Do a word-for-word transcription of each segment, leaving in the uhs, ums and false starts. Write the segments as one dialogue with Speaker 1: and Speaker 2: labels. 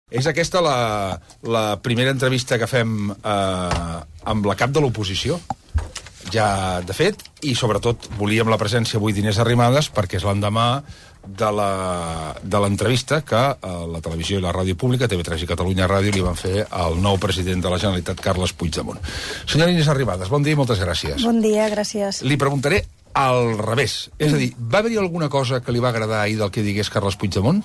Speaker 1: És aquesta la, la primera entrevista que fem eh, amb la cap de l'oposició, ja de fet, i sobretot volíem la presència avui d'Inés Arrimadas perquè és l'endemà de l'entrevista que eh, la televisió i la ràdio pública, T V tres i Catalunya Ràdio, li van fer al nou president de la Generalitat, Carles Puigdemont. Senyora Inés Arrimadas, bon dia i moltes gràcies.
Speaker 2: Bon dia, gràcies.
Speaker 1: Li preguntaré al revés. És a dir, va haver-hi alguna cosa que li va agradar ahir del que digués Carles Puigdemont?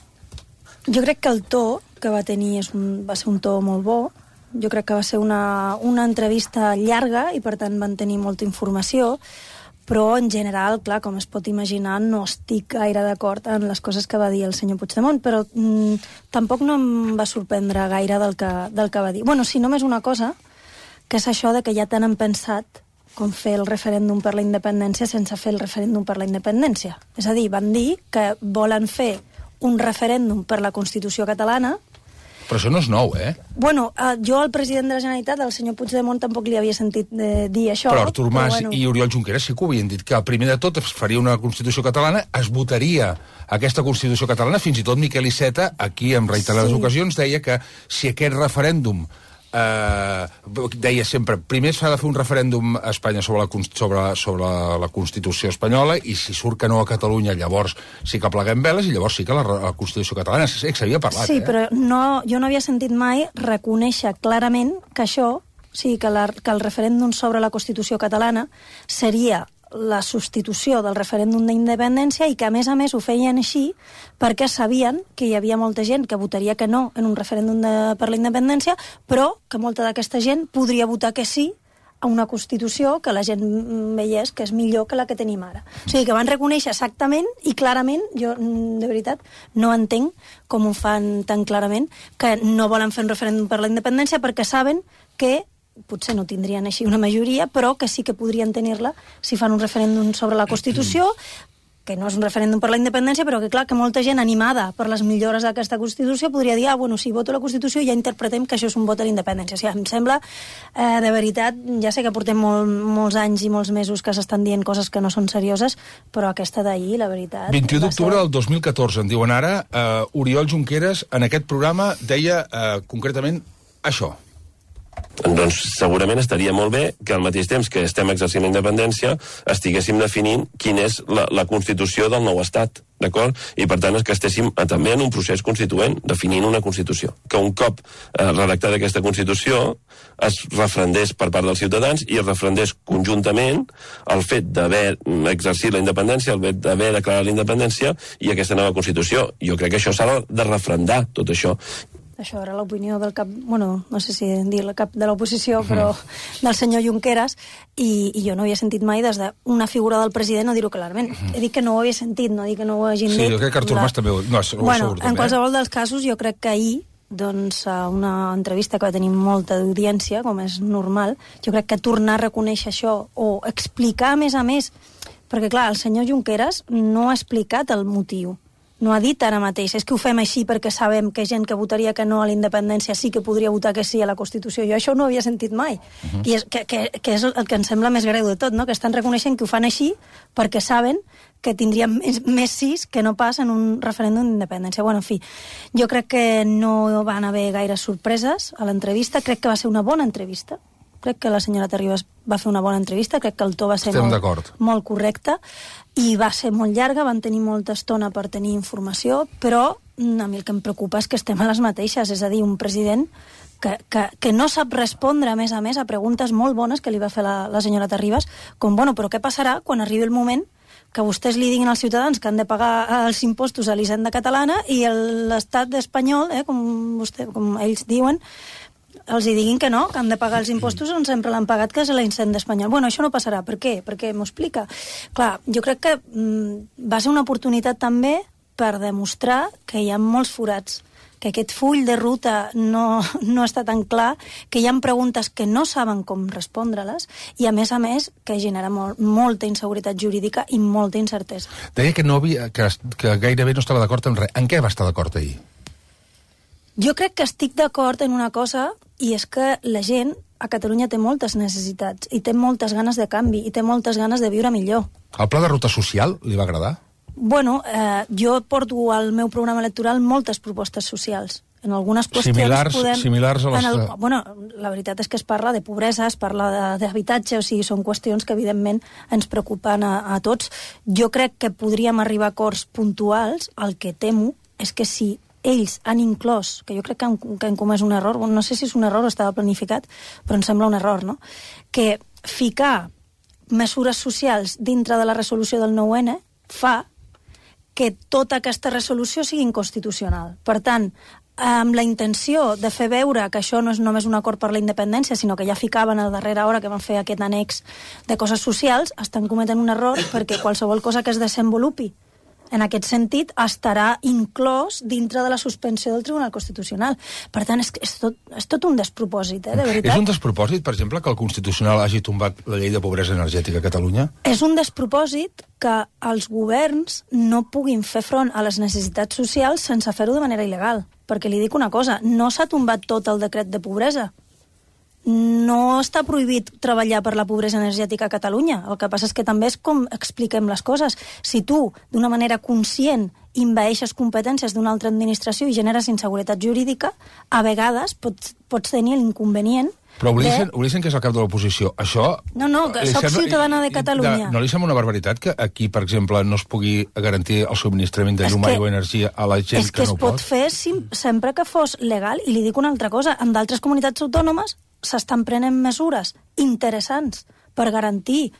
Speaker 2: Jo crec que el to que va tenir és un, va ser un to molt bo. Jo crec que va ser una, una entrevista llarga i, per tant, van tenir molta informació, però, en general, clar, com es pot imaginar, no estic gaire d'acord en les coses que va dir el senyor Puigdemont, però mm, tampoc no em va sorprendre gaire del que, del que va dir. Bueno, si només una cosa, que és això de que ja tant han pensat com fer el referèndum per la independència sense fer el referèndum per la independència. És a dir, van dir que volen fer un referèndum per la Constitució catalana.
Speaker 1: Però això no és nou, eh?
Speaker 2: Bueno, eh, jo al president de la Generalitat, el senyor Puigdemont, tampoc li havia sentit eh, dir això.
Speaker 1: Però Artur Mas
Speaker 2: però, bueno...
Speaker 1: i Oriol Junqueras sí que ho havien dit, que el primer de tot es faria una Constitució catalana, es votaria aquesta Constitució catalana, fins i tot Miquel Iceta, aquí en reiterades sí. ocasions, deia que si aquest referèndum Eh, deia sempre, primer s'ha de fer un referèndum a Espanya sobre la, sobre, sobre la Constitució espanyola i si surt que no a Catalunya llavors sí que pleguem veles i llavors sí que la, la Constitució catalana sí que s'havia parlat.
Speaker 2: Sí,
Speaker 1: eh?
Speaker 2: però no, jo no havia sentit mai reconèixer clarament que això, o sigui, que, la, que el referèndum sobre la Constitució catalana seria la substitució del referèndum d'independència i que, a més a més, ho feien així perquè sabien que hi havia molta gent que votaria que no en un referèndum de, per la independència, però que molta d'aquesta gent podria votar que sí a una Constitució que la gent veiés que és millor que la que tenim ara. O sigui, que van reconèixer exactament i clarament, jo, de veritat, no entenc com ho fan tan clarament, que no volen fer un referèndum per la independència perquè saben que potser no tindrien així una majoria, però que sí que podrien tenir-la si fan un referèndum sobre la Constitució, que no és un referèndum per la independència, però que, clar, que molta gent animada per les millores d'aquesta Constitució podria dir, ah, bueno, si voto la Constitució ja interpretem que això és un vot a la independència. O sigui, em sembla, eh, de veritat, ja sé que portem molt, molts anys i molts mesos que s'estan dient coses que no són serioses, però aquesta d'ahir, la veritat...
Speaker 1: vint-i-u d'octubre del dos mil catorze, en diuen ara, eh, Oriol Junqueras, en aquest programa, deia eh, concretament això.
Speaker 3: Doncs segurament estaria molt bé que al mateix temps que estem exercint la independència estiguéssim definint quina és la, la Constitució del nou estat, d'acord? I per tant que estéssim també en un procés constituent, definint una Constitució. Que un cop eh, redactada aquesta Constitució es refrendés per part dels ciutadans i es refrendés conjuntament el fet d'haver exercit la independència, el fet d'haver declarat la independència i aquesta nova Constitució. Jo crec que això s'ha de refrendar, tot això.
Speaker 2: Això era l'opinió del cap, bueno, no sé si dir el cap de l'oposició, però del senyor Junqueras, i, i jo no havia sentit mai des d'una figura del president no dir-ho clarament. He dit que no ho havia sentit, no dic que no ho hagin dit.
Speaker 1: Sí, jo crec que Artur Mas també ho, no, ho
Speaker 2: bueno,
Speaker 1: segur,
Speaker 2: en qualsevol dels casos, jo crec que ahir, doncs, a una entrevista que va tenir molta audiència, com és normal, jo crec que tornar a reconèixer això, o explicar, a més a més, perquè, clar, el senyor Junqueras no ha explicat el motiu. No ha dit ara mateix, és que ho fem així perquè sabem que gent que votaria que no a la independència sí que podria votar que sí a la Constitució. Jo això no ho havia sentit mai. Uh-huh. I és, que, que, que és el que em sembla més greu de tot, no? Que estan reconeixent que ho fan així perquè saben que tindrien més, més sis que no pas en un referèndum d'independència. Bueno, en fi, jo crec que no van haver gaires sorpreses a l'entrevista. Crec que va ser una bona entrevista. Crec que la senyora Terribas va fer una bona entrevista, crec que el to va ser molt, molt correcte i va ser molt llarga, van tenir molta estona per tenir informació, però a mi el que em preocupa és que estem a les mateixes, és a dir, un president que, que, que no sap respondre, a més a més, a preguntes molt bones que li va fer la, la senyora Terribas, com, bueno, però què passarà quan arribi el moment que vostès li diguin als ciutadans que han de pagar els impostos a l'Hisenda catalana i l'estat espanyol, eh, com, vostè, com ells diuen, els hi diguin que no, que han de pagar els impostos on sempre l'han pagat, que és la Hisenda espanyola. Bueno, això no passarà. Per què? Perquè m'ho explica. Clar, jo crec que mm, va ser una oportunitat també per demostrar que hi ha molts forats, que aquest full de ruta no, no està tan clar, que hi ha preguntes que no saben com respondre-les i, a més a més, que genera molt, molta inseguretat jurídica i molta incertesa.
Speaker 1: Deia que, no havia, que, que gairebé no estava d'acord en res. En què va estar d'acord ahir?
Speaker 2: Jo crec que estic d'acord en una cosa, i és que la gent a Catalunya té moltes necessitats i té moltes ganes de canvi i té moltes ganes de viure millor.
Speaker 1: El pla de ruta social li va agradar?
Speaker 2: Bueno, eh, jo porto al meu programa electoral moltes propostes socials. en algunes qüestions
Speaker 1: similars,
Speaker 2: podem...
Speaker 1: Similars a les...
Speaker 2: El, bueno, la veritat és que es parla de pobresa, es parla d'habitatge, o sigui, són qüestions que evidentment ens preocupen a, a tots. Jo crec que podríem arribar a acords puntuals. El que temo és que si ells han inclòs, que jo crec que han, que han comès un error, no sé si és un error o estava planificat, però em sembla un error, no? Que ficar mesures socials dintre de la resolució del nou ene fa que tota aquesta resolució sigui inconstitucional. Per tant, amb la intenció de fer veure que això no és només un acord per la independència, sinó que ja ficaven a darrera hora que van fer aquest annex de coses socials, estan cometent un error perquè qualsevol cosa que es desenvolupi en aquest sentit estarà inclòs dintre de la suspensió del Tribunal Constitucional. Per tant, és, és, tot, és tot un despropòsit, eh, de veritat.
Speaker 1: És un despropòsit, per exemple, que el Constitucional hagi tombat la llei de pobresa energètica a Catalunya?
Speaker 2: És un despropòsit que els governs no puguin fer front a les necessitats socials sense fer-ho de manera il·legal. Perquè li dic una cosa, no s'ha tombat tot el decret de pobresa. No està prohibit treballar per la pobresa energètica a Catalunya. El que passa és que també és com expliquem les coses. Si tu, d'una manera conscient, envaeixes competències d'una altra administració i generes inseguretat jurídica, a vegades pots, pots tenir l'inconvenient.
Speaker 1: Però oblidem de... que és el cap de l'oposició. Això...
Speaker 2: No, no, que soc sembla... ciutadana de Catalunya.
Speaker 1: De... No li sembla una barbaritat que aquí, per exemple, no es pugui garantir el subministrament de llum, aigua i energia a la gent que, que no pot? És que es pot fer sim, sempre que fos legal. I li dic una altra cosa, en d'altres comunitats autònomes s'estan prenent mesures interessants per garantir...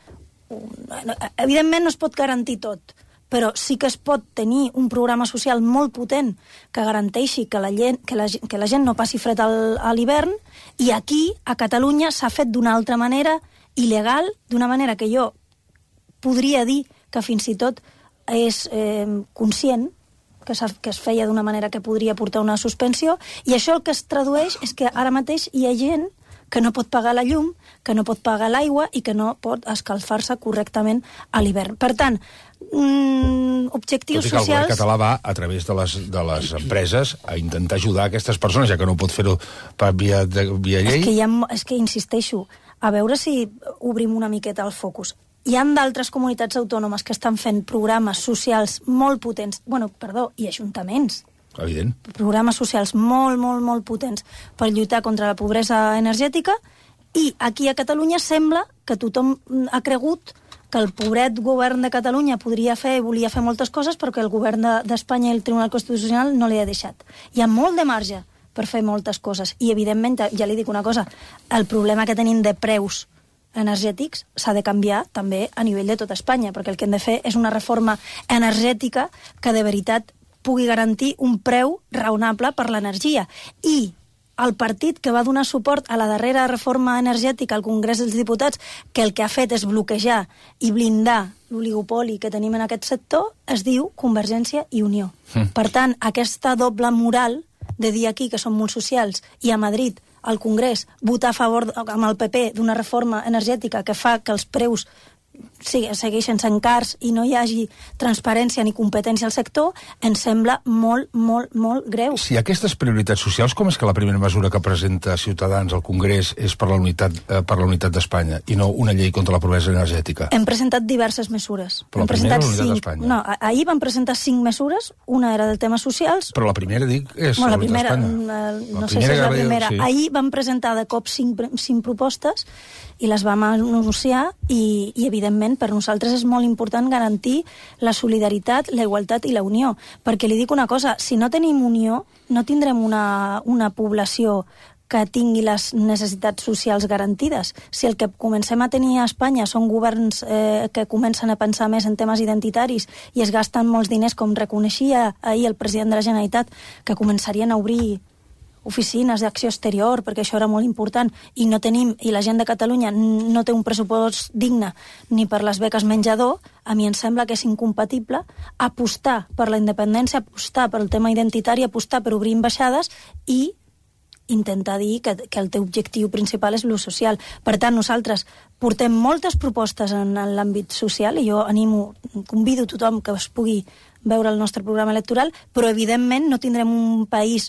Speaker 1: Evidentment no es pot garantir tot, però sí que es pot tenir un programa social molt potent que garanteixi que la gent, que la, que la gent no passi fred al, a l'hivern, i aquí, a Catalunya, s'ha fet d'una altra manera, il·legal, d'una manera que jo podria dir que fins i tot és eh, conscient, que, que es feia d'una manera que podria portar una suspensió, i això el que es tradueix és que ara mateix hi ha gent que no pot pagar la llum, que no pot pagar l'aigua i que no pot escalfar-se correctament a l'hivern. Per tant, mm, objectius socials... Tot i que el govern català va, a través de les, de les empreses, a intentar ajudar aquestes persones, ja que no pot fer-ho per via, de, via llei...
Speaker 2: És que, ha, és que insisteixo, a veure si obrim una miqueta el focus. Hi ha d'altres comunitats autònomes que estan fent programes socials molt potents, bueno, perdó, i ajuntaments,
Speaker 1: evident.
Speaker 2: Programes socials molt, molt, molt potents per lluitar contra la pobresa energètica, i aquí a Catalunya sembla que tothom ha cregut que el pobret govern de Catalunya podria fer i volia fer moltes coses perquè el govern d'Espanya i el Tribunal Constitucional no li ha deixat. Hi ha molt de marge per fer moltes coses, i evidentment, ja li dic una cosa, el problema que tenim de preus energètics s'ha de canviar també a nivell de tot Espanya, perquè el que hem de fer és una reforma energètica que de veritat pugui garantir un preu raonable per l'energia. I el partit que va donar suport a la darrera reforma energètica al Congrés dels Diputats, que el que ha fet és bloquejar i blindar l'oligopoli que tenim en aquest sector, es diu Convergència i Unió. Mm. Per tant, aquesta doble moral de dir aquí que som molt socials i a Madrid, al Congrés, votar a favor amb el P P d'una reforma energètica que fa que els preus sí, segueixen sent cars i no hi hagi transparència ni competència al sector, ens sembla molt, molt, molt greu.
Speaker 1: Si aquestes prioritats socials, com és que la primera mesura que presenta Ciutadans al Congrés és per la unitat, eh, per la unitat d'Espanya i no una llei contra la pobresa energètica?
Speaker 2: Hem presentat diverses mesures.
Speaker 1: Però la primera és la unitat d'Espanya.
Speaker 2: No, ahir vam presentar cinc mesures, una era del tema socials...
Speaker 1: Però la primera, dic, és
Speaker 2: bueno,
Speaker 1: la unitat d'Espanya.
Speaker 2: No sé si és la primera. Sí. Ahir vam presentar de cop cinc, cinc propostes i les vam anunciar i, i, evidentment, per nosaltres és molt important garantir la solidaritat, la igualtat i la unió. Perquè li dic una cosa, si no tenim unió, no tindrem una, una població que tingui les necessitats socials garantides. Si el que comencem a tenir a Espanya són governs eh, que comencen a pensar més en temes identitaris i es gasten molts diners, com reconeixia ahir el president de la Generalitat, que començarien a obrir oficines d'acció exterior, perquè això era molt important, i no tenim, i la gent de Catalunya no té un pressupost digne ni per les beques menjador, a mi em sembla que és incompatible apostar per la independència, apostar per el tema identitari, apostar per obrir ambaixades i intentar dir que, que el teu objectiu principal és l'ús social. Per tant, nosaltres portem moltes propostes en, en l'àmbit social, i jo animo, convido tothom que es pugui veure el nostre programa electoral, però evidentment no tindrem un país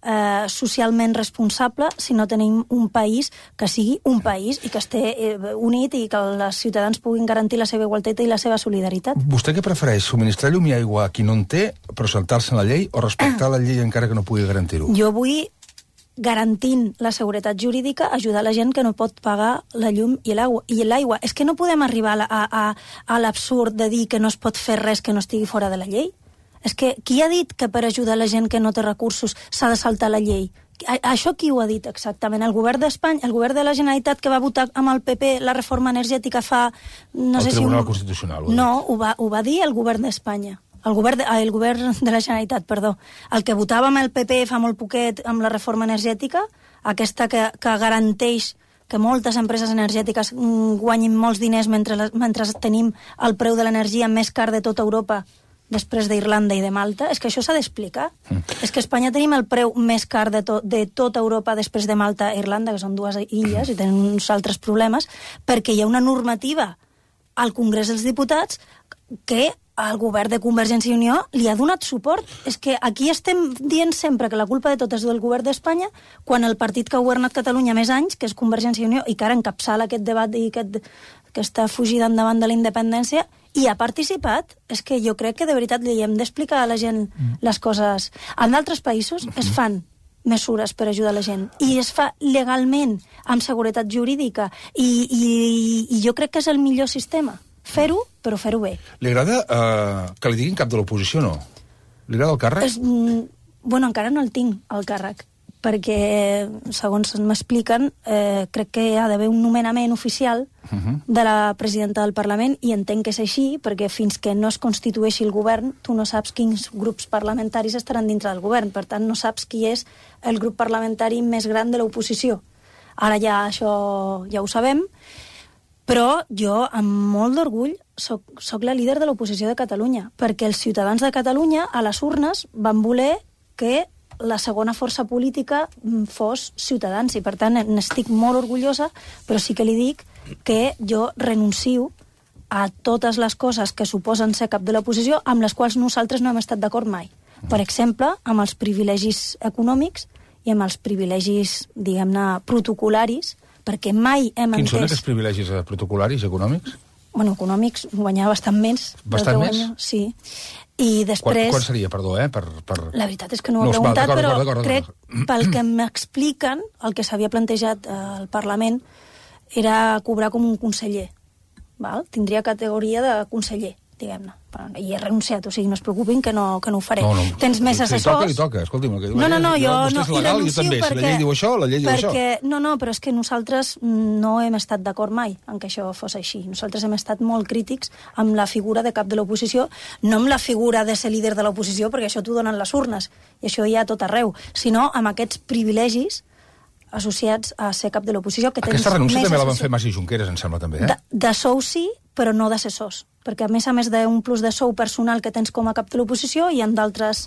Speaker 2: eh, socialment responsable si no tenim un país que sigui un país i que esté eh, unit i que els ciutadans puguin garantir la seva igualtat i la seva solidaritat.
Speaker 1: Vostè què prefereix, subministrar llum i aigua a qui no en té, però saltar-se en la llei, o respectar la llei encara que no pugui garantir-ho?
Speaker 2: Jo vull, garantint la seguretat jurídica, ajudar la gent que no pot pagar la llum i l'aigua. I l'aigua. És que no podem arribar a, a, a l'absurd de dir que no es pot fer res que no estigui fora de la llei. És que qui ha dit que per ajudar la gent que no té recursos s'ha de saltar la llei? A, això qui ho ha dit exactament? El govern d'Espanya, el govern de la Generalitat que va votar amb el P P la reforma energètica fa... No
Speaker 1: el
Speaker 2: sé
Speaker 1: Tribunal
Speaker 2: si un...
Speaker 1: Constitucional.
Speaker 2: No, ho va, ho va dir el govern d'Espanya. El govern, de, el govern de la Generalitat, perdó. El que votava amb el P P fa molt poquet amb la reforma energètica, aquesta que, que garanteix que moltes empreses energètiques guanyin molts diners mentre, mentre tenim el preu de l'energia més car de tota Europa, després d'Irlanda i de Malta. És que això s'ha d'explicar. Mm. És que a Espanya tenim el preu més car de, to, de tota Europa després de Malta i Irlanda, que són dues illes i tenen uns altres problemes, perquè hi ha una normativa al Congrés dels Diputats que el govern de Convergència i Unió li ha donat suport. És que aquí estem dient sempre que la culpa de tot és del govern d'Espanya, quan el partit que ha governat Catalunya més anys, que és Convergència i Unió, i que ara encapçala aquest debat i aquest, aquesta fugida endavant de la independència, i ha participat. És que jo crec que de veritat li hem d'explicar a la gent les coses. En d'altres països es fan mesures per ajudar la gent i es fa legalment, amb seguretat jurídica, i, i, i jo crec que és el millor sistema. Fer-ho, però fer-ho bé.
Speaker 1: Li agrada eh, que li diguin cap de l'oposició, no? Li agrada el càrrec?
Speaker 2: És, mm, bueno, encara no el tinc, el càrrec, perquè, segons m'expliquen, eh, crec que hi ha d'haver un nomenament oficial uh -huh. de la presidenta del Parlament, i entenc que és així, perquè fins que no es constitueixi el govern, tu no saps quins grups parlamentaris estaran dintre del govern, per tant, no saps qui és el grup parlamentari més gran de l'oposició. Ara ja això ja ho sabem, però jo, amb molt d'orgull, soc, soc la líder de l'oposició de Catalunya, perquè els ciutadans de Catalunya, a les urnes, van voler que la segona força política fos Ciutadans, i per tant n'estic molt orgullosa, però sí que li dic que jo renuncio a totes les coses que suposen ser cap de l'oposició, amb les quals nosaltres no hem estat d'acord mai. Per exemple, amb els privilegis econòmics i amb els privilegis, diguem-ne, protocolaris, perquè mai hem
Speaker 1: Quins
Speaker 2: entès...
Speaker 1: són aquests privilegis protocolaris econòmics?
Speaker 2: Bueno, econòmics, guanyar bastant més.
Speaker 1: Bastant més?
Speaker 2: Guanyo, sí. I després...
Speaker 1: Quan, quan seria, perdó, eh? Per, per...
Speaker 2: La veritat és que no ho he
Speaker 1: no,
Speaker 2: preguntat,
Speaker 1: val,
Speaker 2: però
Speaker 1: d'acord,
Speaker 2: crec,
Speaker 1: d'acord.
Speaker 2: pel que m'expliquen, el que s'havia plantejat al Parlament era cobrar com un conseller. Val? Tindria categoria de conseller, diguem-ne. I he renunciat, o sigui, no es preocupin que no, que no ho faré.
Speaker 1: No, no.
Speaker 2: Tens més assessors...
Speaker 1: Li toca, li toca, escolti'm. El que diu
Speaker 2: no, no, no, jo
Speaker 1: vostè
Speaker 2: no,
Speaker 1: és legal,
Speaker 2: i
Speaker 1: jo també.
Speaker 2: perquè,
Speaker 1: Si la llei diu això, la llei diu
Speaker 2: perquè,
Speaker 1: això.
Speaker 2: No, no, però és que nosaltres no hem estat d'acord mai en que això fos així. Nosaltres hem estat molt crítics amb la figura de cap de l'oposició, no amb la figura de ser líder de l'oposició, perquè això t'ho donen les urnes, i això hi ha a tot arreu, sinó amb aquests privilegis associats a ser cap de l'oposició.
Speaker 1: Aquesta renúncia també la van fer Mas i Junqueras, em sembla, també, eh?
Speaker 2: De, de sou sí, però no d'assessors, perquè a més a més d'un plus de sou personal que tens com a cap de l'oposició, hi ha d'altres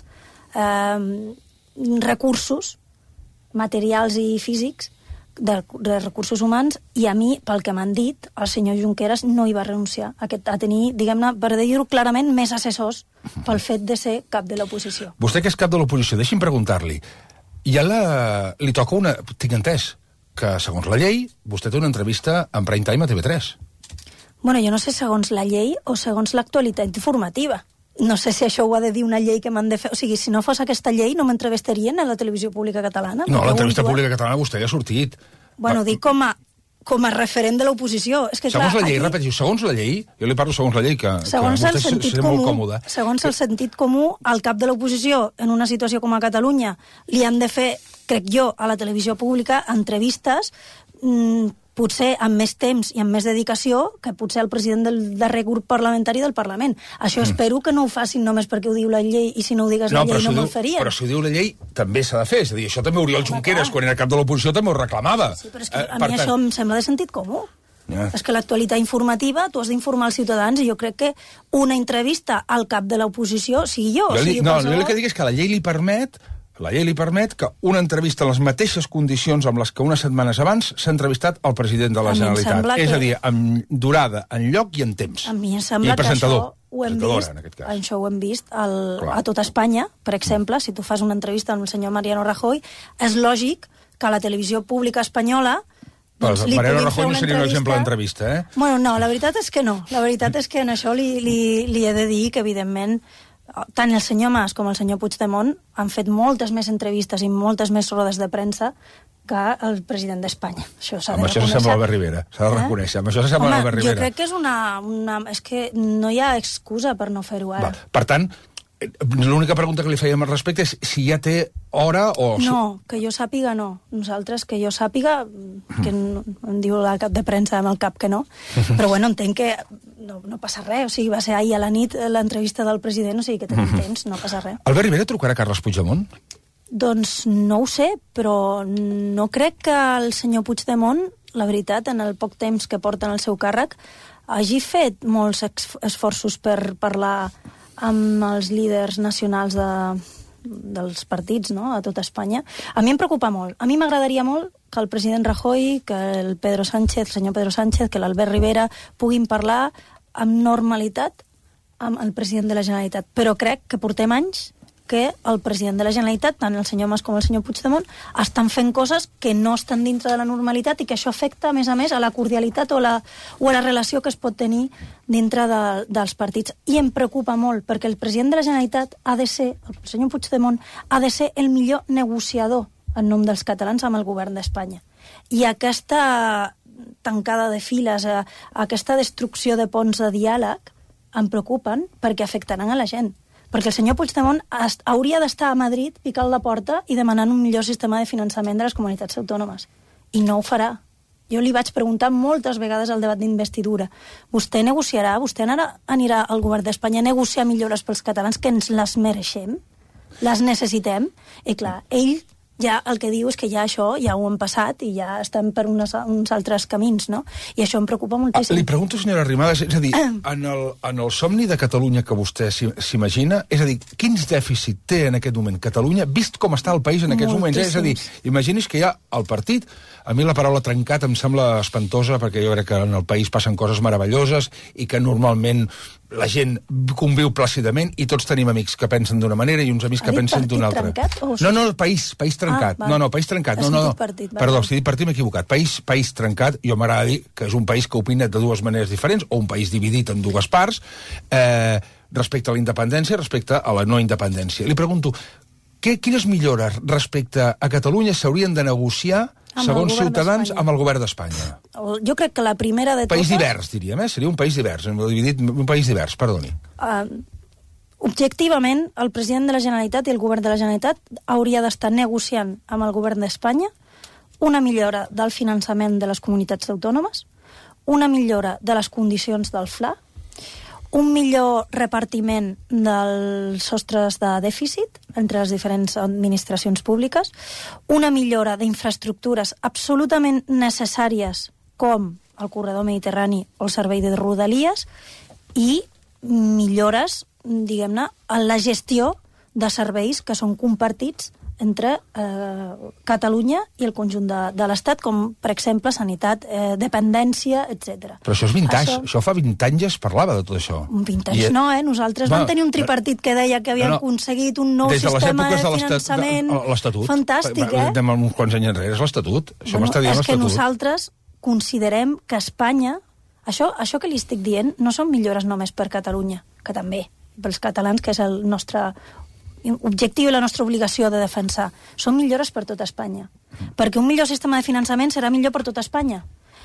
Speaker 2: eh, recursos materials i físics de, de recursos humans, i a mi, pel que m'han dit, el senyor Junqueras no hi va renunciar a, aquest, a tenir, diguem-ne, per dir-ho clarament, més assessors pel fet de ser cap de l'oposició.
Speaker 1: Vostè que és cap de l'oposició, deixi'm preguntar-li, ja la, li toca una... Tinc entès que, segons la llei, vostè té una entrevista en prime time a T V tres.
Speaker 2: Bueno, jo no sé segons la llei o segons l'actualitat informativa. No sé si això ho ha de dir una llei que m'han de fer... O sigui, si no fos aquesta llei, no m'entrevistarien a la televisió pública catalana.
Speaker 1: No, a l'entrevista pública catalana vostè ja ha sortit.
Speaker 2: Bueno, dic com a, com a referent de l'oposició. És que,
Speaker 1: segons
Speaker 2: clar,
Speaker 1: la llei,
Speaker 2: aquí...
Speaker 1: repetició, segons la llei, jo li parlo segons la llei, que,
Speaker 2: segons
Speaker 1: que
Speaker 2: el
Speaker 1: vostè
Speaker 2: sentit
Speaker 1: serà
Speaker 2: comú,
Speaker 1: molt còmode.
Speaker 2: Segons el sentit comú, al cap de l'oposició, en una situació com a Catalunya, li han de fer, crec jo, a la televisió pública, entrevistes... Mmm, potser amb més temps i amb més dedicació que potser el president del darrer grup parlamentari del Parlament. Això mm. espero que no ho facin només perquè ho diu la llei, i si no ho digues no, la llei no me'l farien.
Speaker 1: Però si ho diu la llei també s'ha de fer. És a dir, això també Oriol no, Junqueras, quan era cap de l'oposició, també ho reclamava.
Speaker 2: Sí, però és que a eh, mi tant... això em sembla de sentit comú. Yeah. És que l'actualitat informativa tu has d'informar els ciutadans, i jo crec que una entrevista al cap de l'oposició, sigui jo...
Speaker 1: jo li,
Speaker 2: sigui
Speaker 1: no,
Speaker 2: qualsevol...
Speaker 1: jo el que dic és que la llei li permet... La llei li permet que una entrevista en les mateixes condicions amb les que unes setmanes abans s'ha entrevistat el president de la Generalitat. És
Speaker 2: que...
Speaker 1: a dir, amb durada, en lloc i en temps.
Speaker 2: A mi em sembla
Speaker 1: I presentador.
Speaker 2: que això ho hem vist,
Speaker 1: en aquest cas.
Speaker 2: això ho hem vist al, a tot Espanya, per exemple, si tu fas una entrevista amb el senyor Mariano Rajoy, és lògic que a la televisió pública espanyola doncs,
Speaker 1: Però Mariano Rajoy no seria un exemple d'entrevista, eh?
Speaker 2: Bueno, no, la veritat és que no. La veritat és que en això li, li, li he de dir que, evidentment, tant el senyor Mas com el senyor Puigdemont han fet moltes més entrevistes i moltes més rodes de premsa que el president d'Espanya. Això s'ha de
Speaker 1: amb
Speaker 2: reconèixer.
Speaker 1: això s'assembla l'Albert Rivera, s'ha de reconèixer. Amb això s'assembla l'Albert Rivera.
Speaker 2: Jo crec que és una, una... És que no hi ha excusa per no fer-ho ara.
Speaker 1: Va. Per tant, l'única pregunta que li fèiem al respecte és si ja té hora o...
Speaker 2: No, que jo sàpiga no. Nosaltres, que jo sàpiga, que no, em diu la cap de premsa amb el cap que no, però bueno, entenc que no, no passa res, o sigui, va ser ahir a la nit l'entrevista del president, o sigui que tenim temps, no passa res.
Speaker 1: Albert Rivera trucarà a Carles Puigdemont?
Speaker 2: Doncs no ho sé, però no crec que el senyor Puigdemont, la veritat, en el poc temps que porta en el seu càrrec, hagi fet molts esforços per parlar amb els líders nacionals de, dels partits, no?, a tot Espanya. A mi em preocupa molt. A mi m'agradaria molt que el president Rajoy, que el Pedro Sánchez, el senyor Pedro Sánchez, que l'Albert Rivera puguin parlar amb normalitat amb el president de la Generalitat. Però crec que portem anys que el president de la Generalitat, tant el senyor Mas com el senyor Puigdemont, estan fent coses que no estan dintre de la normalitat i que això afecta, a més a més, a la cordialitat o, la, o a la relació que es pot tenir dintre de, dels partits. I em preocupa molt, perquè el president de la Generalitat ha de ser, el senyor Puigdemont, ha de ser el millor negociador en nom dels catalans amb el govern d'Espanya. I aquesta tancada de files, aquesta destrucció de ponts de diàleg, em preocupen perquè afectaran a la gent. Perquè el senyor Puigdemont hauria d'estar a Madrid picant la porta i demanant un millor sistema de finançament de les comunitats autònomes. I no ho farà. Jo li vaig preguntar moltes vegades al debat d'investidura. Vostè negociarà, vostè anarà, anirà al govern d'Espanya a negociar millores pels catalans que ens les mereixem, les necessitem? I clar, ell ja el que diu és que ja això ja ho hem passat i ja estem per unes, uns altres camins, no? I això em preocupa moltíssim.
Speaker 1: Ah, li pregunto, senyora Arrimadas, és a dir, en el, en el somni de Catalunya que vostè s'imagina, és a dir, quins dèficit té en aquest moment Catalunya, vist com està el país en aquests moments? Eh? És a dir, imagini's que hi ha el partit, a mi la paraula trencat em sembla espantosa, perquè jo crec que en el país passen coses meravelloses i que normalment la gent conviu plàcidament i tots tenim amics que pensen d'una manera i uns amics que pensen d'una altra.
Speaker 2: Trencat, o...
Speaker 1: No, no, país, país trencat. Ah, no, no, país trencat. No, no, no.
Speaker 2: Partit,
Speaker 1: Perdó, si he dit partit m'he equivocat. País, país trencat, jo m'agrada dir que és un país que opina de dues maneres diferents, o un país dividit en dues parts, eh, respecte a la independència i respecte a la no independència. Li pregunto, què, quines millores respecte a Catalunya s'haurien de negociar segons Ciutadans, amb el govern d'Espanya?
Speaker 2: Jo crec que la primera de totes...
Speaker 1: País divers, diríem, eh? Seria un país divers, dividit, un país divers, perdoni.
Speaker 2: Uh, objectivament, el president de la Generalitat i el govern de la Generalitat hauria d'estar negociant amb el govern d'Espanya una millora del finançament de les comunitats autònomes, una millora de les condicions del F L A, un millor repartiment dels sostres de dèficit entre les diferents administracions públiques, una millora d'infraestructures absolutament necessàries com el corredor mediterrani o el servei de Rodalies i millores, diguem-ne, en la gestió de serveis que són compartits entre eh, Catalunya i el conjunt de, de l'Estat, com, per exemple, sanitat, eh, dependència, etcètera.
Speaker 1: Però això és vintage, això, això fa vint anys es parlava de tot això.
Speaker 2: Vintage I, no, eh? Nosaltres no, vam tenir un tripartit que deia que havien no, no, aconseguit un nou sistema de, de finançament de fantàstic, eh?
Speaker 1: De uns quants anys enrere és l'Estatut. Això
Speaker 2: bueno,
Speaker 1: m'està dient l'Estatut.
Speaker 2: És que nosaltres considerem que Espanya... Això, això que li estic dient no són millores només per Catalunya, que també, pels catalans, que és el nostre objectiu i la nostra obligació de defensar. Són millores per tota Espanya. Perquè un millor sistema de finançament serà millor per tota Espanya.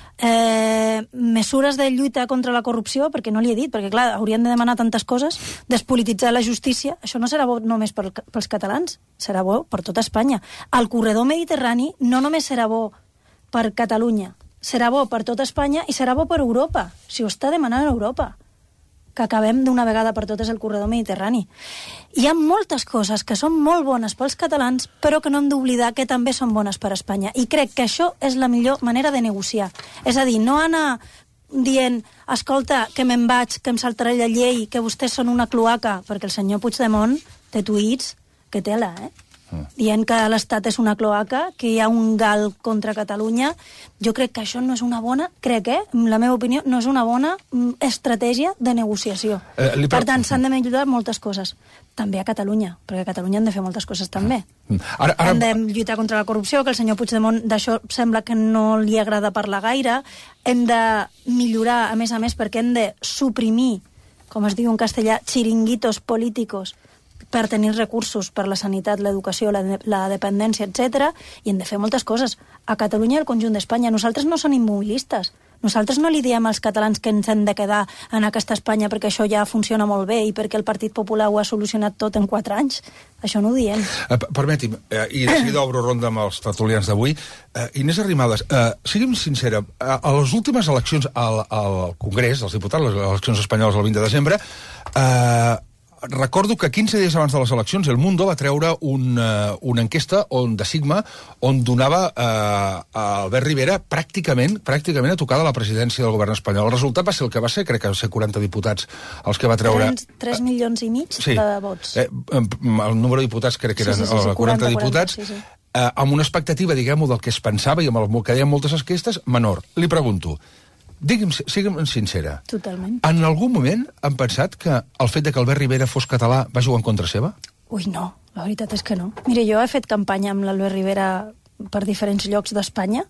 Speaker 2: Eh, mesures de lluita contra la corrupció, perquè no li he dit, perquè clar, haurien de demanar tantes coses, despolititzar la justícia, això no serà bo només per, pels catalans, serà bo per tota Espanya. El corredor mediterrani no només serà bo per Catalunya, serà bo per tota Espanya i serà bo per Europa, si ho està demanant Europa, que acabem d'una vegada per totes el corredor mediterrani. Hi ha moltes coses que són molt bones pels catalans, però que no hem d'oblidar que també són bones per Espanya. I crec que això és la millor manera de negociar. És a dir, no anar dient, escolta, que me'n vaig, que em saltaré la llei, que vostès són una cloaca, perquè el senyor Puigdemont té tuits que tela, eh? mm. dient que l'Estat és una cloaca, que hi ha un gal contra Catalunya. Jo crec que això no és una bona, crec, eh, en la meva opinió, no és una bona mm, estratègia de negociació. Eh, li... Per tant, s'han de millorar moltes coses. També a Catalunya, perquè a Catalunya hem de fer moltes coses també. Ara, ara... Hem de lluitar contra la corrupció, que el senyor Puigdemont d'això sembla que no li agrada parlar gaire. Hem de millorar, a més a més, perquè hem de suprimir, com es diu en castellà, xiringuitos políticos per tenir recursos per la sanitat, l'educació, la, de, la dependència, etcètera. I hem de fer moltes coses. A Catalunya i al conjunt d'Espanya. Nosaltres no som immobilistes. Nosaltres no li diem als catalans que ens hem de quedar en aquesta Espanya perquè això ja funciona molt bé i perquè el Partit Popular ho ha solucionat tot en quatre anys. Això no ho diem.
Speaker 1: Uh, Permeti'm, uh, i de seguida obro ronda amb els tertulians d'avui. Uh, Inés Arrimadas, uh, sigui'm sincera, uh, a les últimes eleccions al, al Congrés, als diputats, les eleccions espanyoles el vint de desembre, uh, recordo que quinze dies abans de les eleccions El Mundo va treure una, una enquesta on, de Sigma on donava eh, a Albert Rivera pràcticament pràcticament a tocar de la presidència del govern espanyol. El resultat va ser el que va ser, crec que va ser quaranta diputats els que va treure...
Speaker 2: tres milions i mig sí. de vots.
Speaker 1: Eh, el número de diputats crec que eren sí, sí, sí, sí, quaranta, quaranta diputats, quaranta, sí, sí. Eh, amb una expectativa, diguem-ho, del que es pensava i amb el que deien moltes enquestes, menor. Li pregunto, digui'm, sigue'm sincera.
Speaker 2: Totalment.
Speaker 1: En algun moment han pensat que el fet de que Albert Rivera fos català va jugar en contra seva?
Speaker 2: Ui, no. La veritat és que no. Mire, jo he fet campanya amb l'Albert Rivera per diferents llocs d'Espanya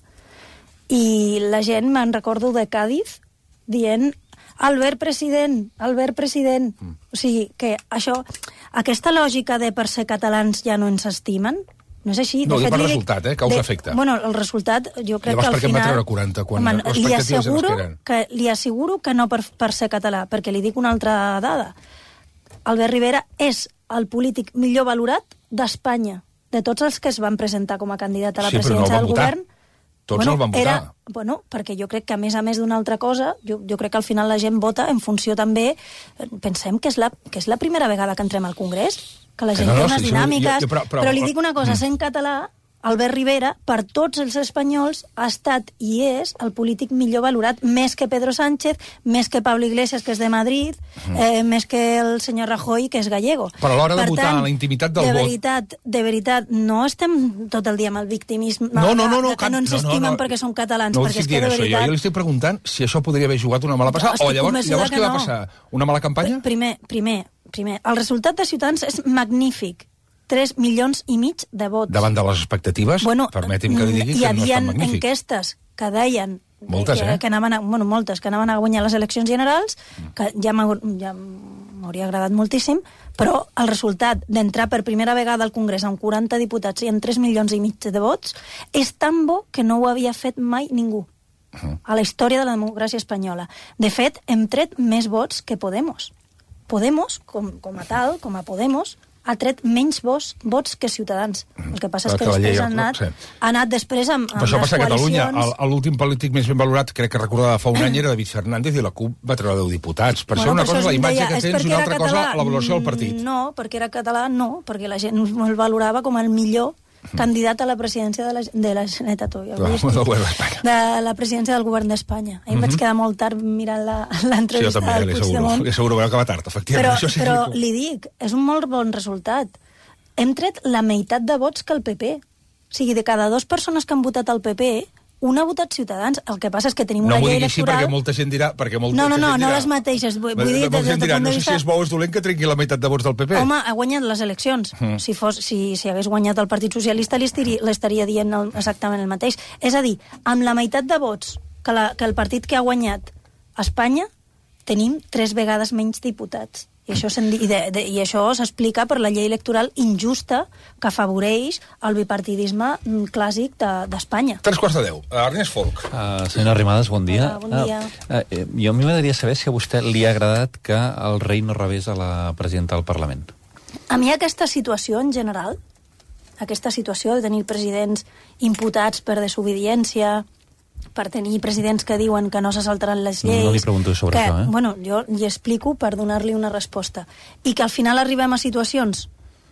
Speaker 2: i la gent, me'n recordo de Càdiz, dient Albert president, Albert president. Mm. O sigui, que això, aquesta lògica de per ser catalans ja no ens estimen, no és així.
Speaker 1: No, de fet, per resultat, eh, causa efecte.
Speaker 2: Bueno, el resultat, jo crec
Speaker 1: Llavors,
Speaker 2: que al
Speaker 1: final... Llavors, per què en va treure quaranta, quan
Speaker 2: home,
Speaker 1: les expectatives eren les que eren?
Speaker 2: Que, li asseguro que no per, per ser català, perquè li dic una altra dada. Albert Rivera és el polític millor valorat d'Espanya, de tots els que es van presentar com a candidat a la
Speaker 1: sí,
Speaker 2: presidència
Speaker 1: no
Speaker 2: del
Speaker 1: votar.
Speaker 2: govern.
Speaker 1: Tots
Speaker 2: bueno,
Speaker 1: el van votar.
Speaker 2: Era, bueno, perquè jo crec que, a més a més d'una altra cosa, jo, jo crec que al final la gent vota en funció també... Pensem que és la, que és la primera vegada que entrem al Congrés, que la gent
Speaker 1: no, no,
Speaker 2: té unes
Speaker 1: sí,
Speaker 2: dinàmiques...
Speaker 1: Jo, jo, però, però,
Speaker 2: però li dic una cosa,
Speaker 1: mm.
Speaker 2: sent català, Albert Rivera, per tots els espanyols, ha estat i és el polític millor valorat, més que Pedro Sánchez, més que Pablo Iglesias, que és de Madrid, mm. eh, més que el senyor Rajoy, que és gallego.
Speaker 1: Però a l'hora de
Speaker 2: per
Speaker 1: votar,
Speaker 2: tant,
Speaker 1: en la intimitat del
Speaker 2: de
Speaker 1: vot...
Speaker 2: Veritat, de veritat, no estem tot el dia amb el victimisme,
Speaker 1: no, no, no, no,
Speaker 2: que
Speaker 1: cap...
Speaker 2: no ens estimen no, no, perquè som catalans,
Speaker 1: no
Speaker 2: perquè és que de
Speaker 1: veritat... Jo, jo li estic preguntant si això podria haver jugat una mala passada, o llavors, llavors què va
Speaker 2: no.
Speaker 1: passar? Una mala campanya?
Speaker 2: Primer, primer, primer, el resultat de Ciutadans és magnífic. tres milions i mig de vots.
Speaker 1: Davant de les expectatives, bueno, permeti'm que li digui que no és tan magnífic.
Speaker 2: Hi havia enquestes que deien
Speaker 1: moltes,
Speaker 2: que,
Speaker 1: eh?
Speaker 2: que anaven a, bueno, moltes, que anaven a guanyar les eleccions generals, que ja m'hauria ja agradat moltíssim, però el resultat d'entrar per primera vegada al Congrés amb quaranta diputats i amb tres milions i mig de vots és tan bo que no ho havia fet mai ningú a la història de la democràcia espanyola. De fet, hem tret més vots que Podemos. Podemos, com, com a tal, com a Podemos, ha tret menys vots, vots que Ciutadans. El que passa és que, que després ha anat, sí. ha anat després amb, amb
Speaker 1: això
Speaker 2: les
Speaker 1: passa a Catalunya.
Speaker 2: coalicions...
Speaker 1: L'últim polític més ben valorat, crec que recordava fa un any, era David Fernández, i la CUP va treure deu diputats. Per bueno, això una cosa és la imatge deia, que tens i una altra català, cosa la valoració del partit.
Speaker 2: No, perquè era català, no, perquè la gent el valorava com el millor candidat a la presidència de la, de la Generalitat, ja
Speaker 1: no,
Speaker 2: de la presidència del govern d'Espanya. Ahir em vaig quedar molt tard mirant l'entrevista
Speaker 1: sí,
Speaker 2: del Puigdemont.
Speaker 1: Sí, segur que acaba tard, efectivament.
Speaker 2: Però,
Speaker 1: Això sí
Speaker 2: però
Speaker 1: que...
Speaker 2: li dic, és un molt bon resultat. Hem tret la meitat de vots que el P P. O sigui, de cada dues persones que han votat el P P, una ha votat Ciutadans. El que passa és que tenim
Speaker 1: no
Speaker 2: una llei
Speaker 1: electoral... No m'ho digui així perquè molta gent dirà... Perquè molta
Speaker 2: no, no, no,
Speaker 1: gent dirà,
Speaker 2: no les mateixes. Vull dir,
Speaker 1: molta
Speaker 2: des,
Speaker 1: gent dirà,
Speaker 2: des
Speaker 1: no sé
Speaker 2: vista...
Speaker 1: si és bo o és dolent que tregui la meitat de vots del P P.
Speaker 2: Home, ha guanyat les eleccions. Mm. Si, fos, si, si hagués guanyat el Partit Socialista, li estaria, estaria dient el, exactament el mateix. És a dir, amb la meitat de vots que, la, que el partit que ha guanyat a Espanya, tenim tres vegades menys diputats. I això, i de, de, i això s'explica per la llei electoral injusta que afavoreix el bipartidisme clàssic d'Espanya.
Speaker 1: De, Tres quarts de deu. Ernest Folk.
Speaker 4: Uh, senyora Arrimadas, bon dia.
Speaker 2: Hola, bon dia.
Speaker 4: Uh, uh, jo a mi m'agradaria saber si a vostè li ha agradat que el rei no rebés a la presidenta del Parlament.
Speaker 2: A mi aquesta situació en general, aquesta situació de tenir presidents imputats per desobediència, per tenir presidents que diuen que no se saltaran les lleis...
Speaker 4: No, no li pregunto sobre
Speaker 2: que,
Speaker 4: això, eh?
Speaker 2: Bueno, jo li explico per donar-li una resposta. I que al final arribem a situacions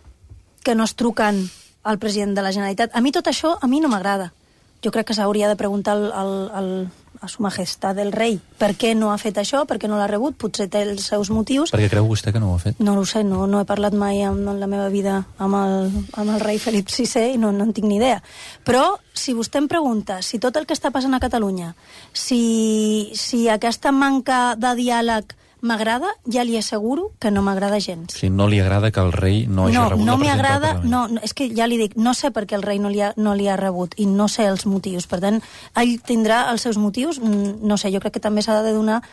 Speaker 2: que no es truquen al president de la Generalitat. A mi tot això, a mi no m'agrada. Jo crec que s'hauria de preguntar al, al, al, a su majestat el rei per què no ha fet això, per què no l'ha rebut, potser té els seus motius.
Speaker 4: Per què creu vostè que no ho ha fet?
Speaker 2: No ho sé, no, no he parlat mai en, en la meva vida amb el, amb el rei Felip sisè i no, no en tinc ni idea. Però si vostè em pregunta si tot el que està passant a Catalunya, si, si aquesta manca de diàleg m'agrada, ja li asseguro que no m'agrada gens.
Speaker 4: O sigui, no li agrada que el rei no hagi
Speaker 2: no,
Speaker 4: rebut
Speaker 2: no
Speaker 4: la presidenta
Speaker 2: m'agrada,
Speaker 4: del Parlament?
Speaker 2: no, és que ja li dic, no sé per què el rei no li, ha, no li ha rebut i no sé els motius. Per tant, ell tindrà els seus motius, no sé, jo crec que també s'ha de donar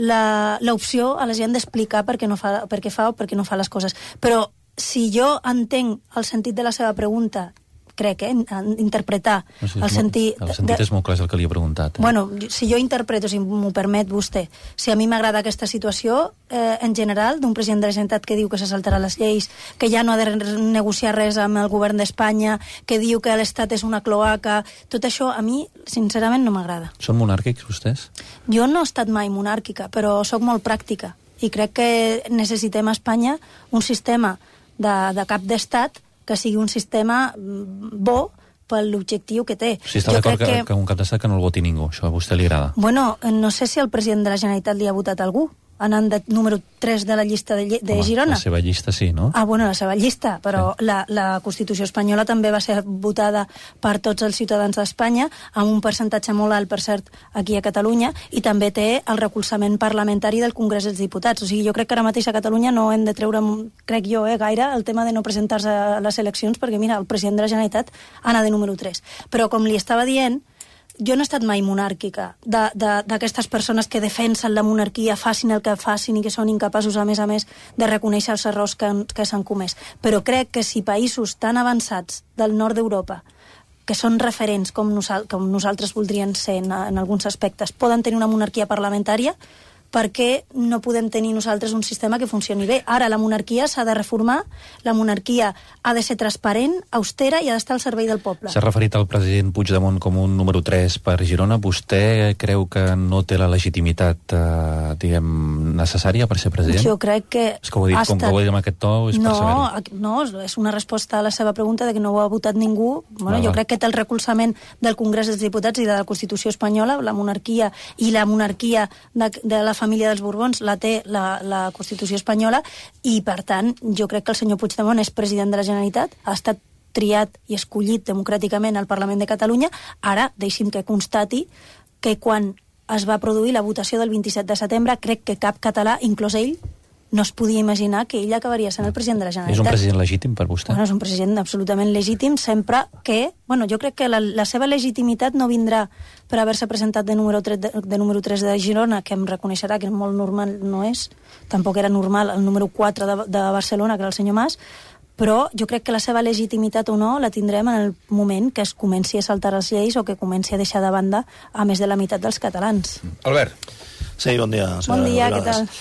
Speaker 2: l'opció a la gent d'explicar per què no fa, per què fa o per què no fa les coses. Però si jo entenc el sentit de la seva pregunta, crec, eh, interpretar
Speaker 4: no sé,
Speaker 2: el sentit...
Speaker 4: El sentit de... és molt clar, és el que li he preguntat. Eh?
Speaker 2: Bueno, si jo interpreto, si m'ho permet vostè, si a mi m'agrada aquesta situació, eh, en general, d'un president de la Generalitat que diu que se saltarà les lleis, que ja no ha de negociar res amb el govern d'Espanya, que diu que l'Estat és una cloaca, tot això a mi, sincerament, no m'agrada.
Speaker 4: Són monàrquics, vostès?
Speaker 2: Jo no he estat mai monàrquica, però sóc molt pràctica, i crec que necessitem a Espanya un sistema de, de cap d'estat que sigui un sistema bo per l'objectiu que té.
Speaker 4: Si està d'acord que, que... que un cap d'estat que no el voti ningú, això a vostè li agrada?
Speaker 2: Bueno, no sé si el president de la Generalitat li ha votat algú, anant de número tres de la llista de, de
Speaker 4: Home,
Speaker 2: Girona.
Speaker 4: La seva llista sí, no?
Speaker 2: Ah, bueno, la seva llista, però sí. la, la Constitució espanyola també va ser votada per tots els ciutadans d'Espanya, amb un percentatge molt alt, per cert, aquí a Catalunya, i també té el recolzament parlamentari del Congrés dels Diputats. O sigui, jo crec que ara mateix a Catalunya no hem de treure, crec jo, eh, gaire el tema de no presentar-se a les eleccions, perquè, mira, el president de la Generalitat ana de número tres. Però, com li estava dient, jo no he estat mai monàrquica d'aquestes persones que defensen la monarquia, facin el que facin i que són incapaços, a més a més, de reconèixer els errors que, que s'han comès. Però crec que si països tan avançats del nord d'Europa, que són referents com, nosal com nosaltres voldrien ser en, en alguns aspectes, poden tenir una monarquia parlamentària, per què no podem tenir nosaltres un sistema que funcioni bé? Ara la monarquia s'ha de reformar, la monarquia ha de ser transparent, austera i ha d'estar al servei del poble.
Speaker 4: S'ha referit al president Puigdemont com un número tres per Girona. Vostè creu que no té la legitimitat, eh, diguem, necessària per ser president?
Speaker 2: Jo crec que...
Speaker 4: És que ho ha dit,
Speaker 2: ha
Speaker 4: com
Speaker 2: estat...
Speaker 4: que ho ha dit amb aquest to, és
Speaker 2: no,
Speaker 4: per saber-ho.
Speaker 2: No, és una resposta a la seva pregunta de que no ho ha votat ningú. Bueno,
Speaker 4: ah,
Speaker 2: jo
Speaker 4: va.
Speaker 2: crec que té el recolzament del Congrés dels Diputats i de la Constitució espanyola, la monarquia i la monarquia de, de la família dels Borbons la té la, la Constitució espanyola i, per tant, jo crec que el senyor Puigdemont és president de la Generalitat, ha estat triat i escollit democràticament al Parlament de Catalunya. Ara, deixi'm que constati que quan es va produir la votació del vint-i-set de setembre, crec que cap català, inclòs ell, no es podia imaginar que ell acabaria sent el president de la Generalitat.
Speaker 4: És un president legítim per vostè?
Speaker 2: Bueno, és un president absolutament legítim, sempre que... Bueno, jo crec que la, la seva legitimitat no vindrà per haver-se presentat de número tres de, de número tres de Girona, que em reconeixerà que molt normal no és, tampoc era normal el número quatre de, de Barcelona, que era el senyor Mas, però jo crec que la seva legitimitat o no la tindrem en el moment que es comenci a saltar les lleis o que comenci a deixar de banda a més de la meitat dels catalans.
Speaker 1: Albert.
Speaker 5: Sí, bon dia.
Speaker 2: Bon dia, què tal?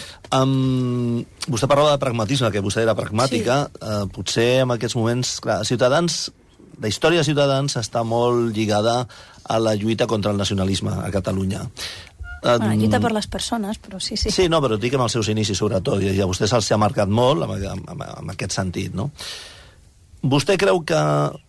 Speaker 5: Um, vostè parlava de pragmatisme, que vostè era pragmàtica. Sí. Uh, potser en aquests moments... Clar, Ciutadans, la història de Ciutadans està molt lligada a la lluita contra el nacionalisme a Catalunya.
Speaker 2: Bueno, lluita per les persones, però sí, sí.
Speaker 5: Sí, no, però dic amb els seus inicis, sobretot, i a vostè se'ls ha marcat molt en, en, en aquest sentit, no? Vostè creu que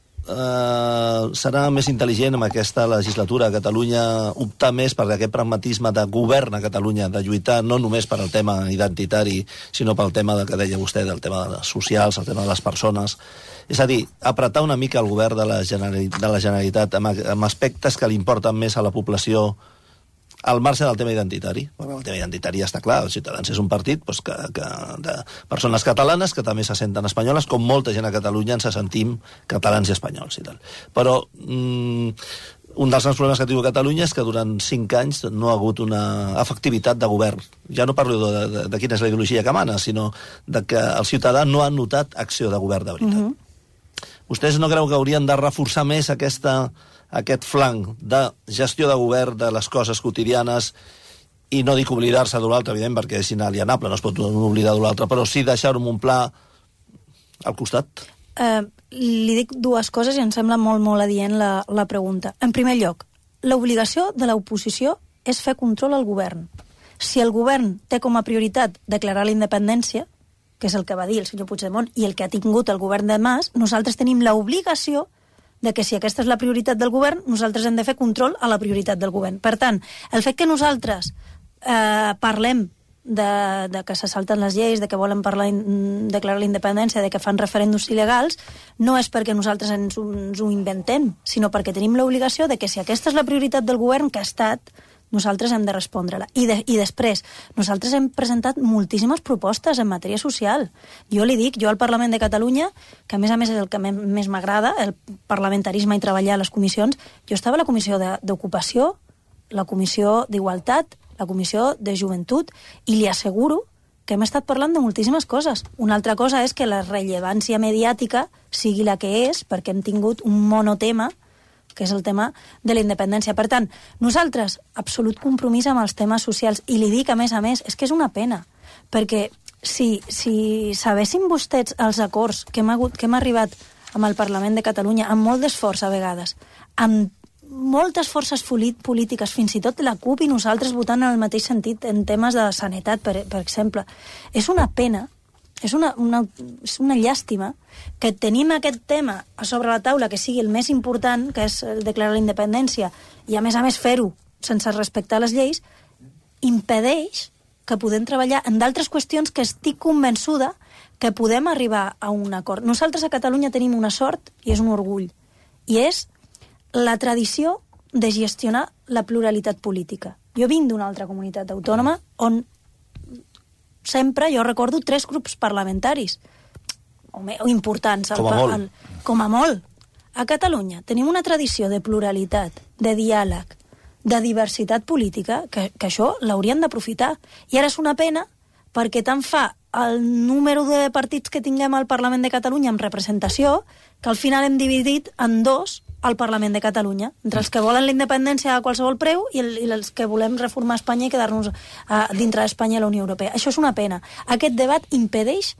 Speaker 5: Uh, serà més intel·ligent amb aquesta legislatura a Catalunya optar més per aquest pragmatisme de govern a Catalunya, de lluitar no només per al tema identitari, sinó pel tema de, que deia vostè, del tema de les socials, el tema de les persones. És a dir, apretar una mica el govern de la, Generali de la Generalitat amb, amb aspectes que li importen més a la població al marge del tema identitari. Bueno, el tema identitari ja està clar, els Ciutadans és un partit doncs, que, que, de persones catalanes que també se senten espanyoles, com molta gent a Catalunya ens sentim catalans i espanyols i tal. Però mm, un dels grans problemes que diu Catalunya és que durant cinc anys no ha hagut una efectivitat de govern. Ja no parlo de, de, de quina és la ideologia que mana, sinó de que el ciutadà no ha notat acció de govern de veritat. Mm-hmm. Vostès no creu que haurien de reforçar més aquesta... aquest flanc de gestió de govern de les coses quotidianes i no dic oblidar-se d'un altre, evident, perquè és inalienable, no es pot oblidar d'un altre, però sí deixar-ho en un pla al costat?
Speaker 2: Eh, li dic dues coses i em sembla molt, molt adient la, la pregunta. En primer lloc, l'obligació de l'oposició és fer control al govern. Si el govern té com a prioritat declarar la independència, que és el que va dir el senyor Puigdemont i el que ha tingut el govern de Mas, nosaltres tenim l'obligació de que si aquesta és la prioritat del govern, nosaltres hem de fer control a la prioritat del govern. Per tant, el fet que nosaltres eh, parlem de, de que se salten les lleis, de que volen parlar, declarar la independència, de que fan referèndums il·legals, no és perquè nosaltres ens, ens ho inventem, sinó perquè tenim l'obligació de que si aquesta és la prioritat del govern que ha estat, nosaltres hem de respondre-la. I, de, I després, nosaltres hem presentat moltíssimes propostes en matèria social. Jo li dic, jo al Parlament de Catalunya, que a més a més és el que més m'agrada, el parlamentarisme i treballar a les comissions, jo estava a la comissió d'Ocupació, la comissió d'Igualtat, la comissió de Joventut, i li asseguro que hem estat parlant de moltíssimes coses. Una altra cosa és que la rellevància mediàtica sigui la que és, perquè hem tingut un monotema, que és el tema de la independència. Per tant, nosaltres, absolut compromís amb els temes socials, i li dic, a més a més, és que és una pena, perquè si, si sabessin vostès els acords que hem, hagut, que hem arribat amb el Parlament de Catalunya, amb molt d'esforç a vegades, amb moltes forces polítiques, fins i tot la CUP i nosaltres votant en el mateix sentit en temes de sanitat, per, per exemple, és una pena, és una, una, és una llàstima que tenim aquest tema a sobre la taula que sigui el més important, que és declarar la independència, i a més a més fer-ho sense respectar les lleis, impedeix que podem treballar en d'altres qüestions que estic convençuda que podem arribar a un acord. Nosaltres a Catalunya tenim una sort i és un orgull, i és la tradició de gestionar la pluralitat política. Jo vinc d'una altra comunitat autònoma on sempre jo recordo tres grups parlamentaris, o, me, o importants.
Speaker 5: Com a molt.
Speaker 2: El, com a molt. A Catalunya tenim una tradició de pluralitat, de diàleg, de diversitat política, que, que això l'haurien d'aprofitar. I ara és una pena perquè tant fa el número de partits que tinguem al Parlament de Catalunya amb representació que al final hem dividit en dos al Parlament de Catalunya, entre els que volen la independència a qualsevol preu i, el, i els que volem reformar Espanya i quedar-nos a, dintre d'Espanya i la Unió Europea. Això és una pena. Aquest debat impedeix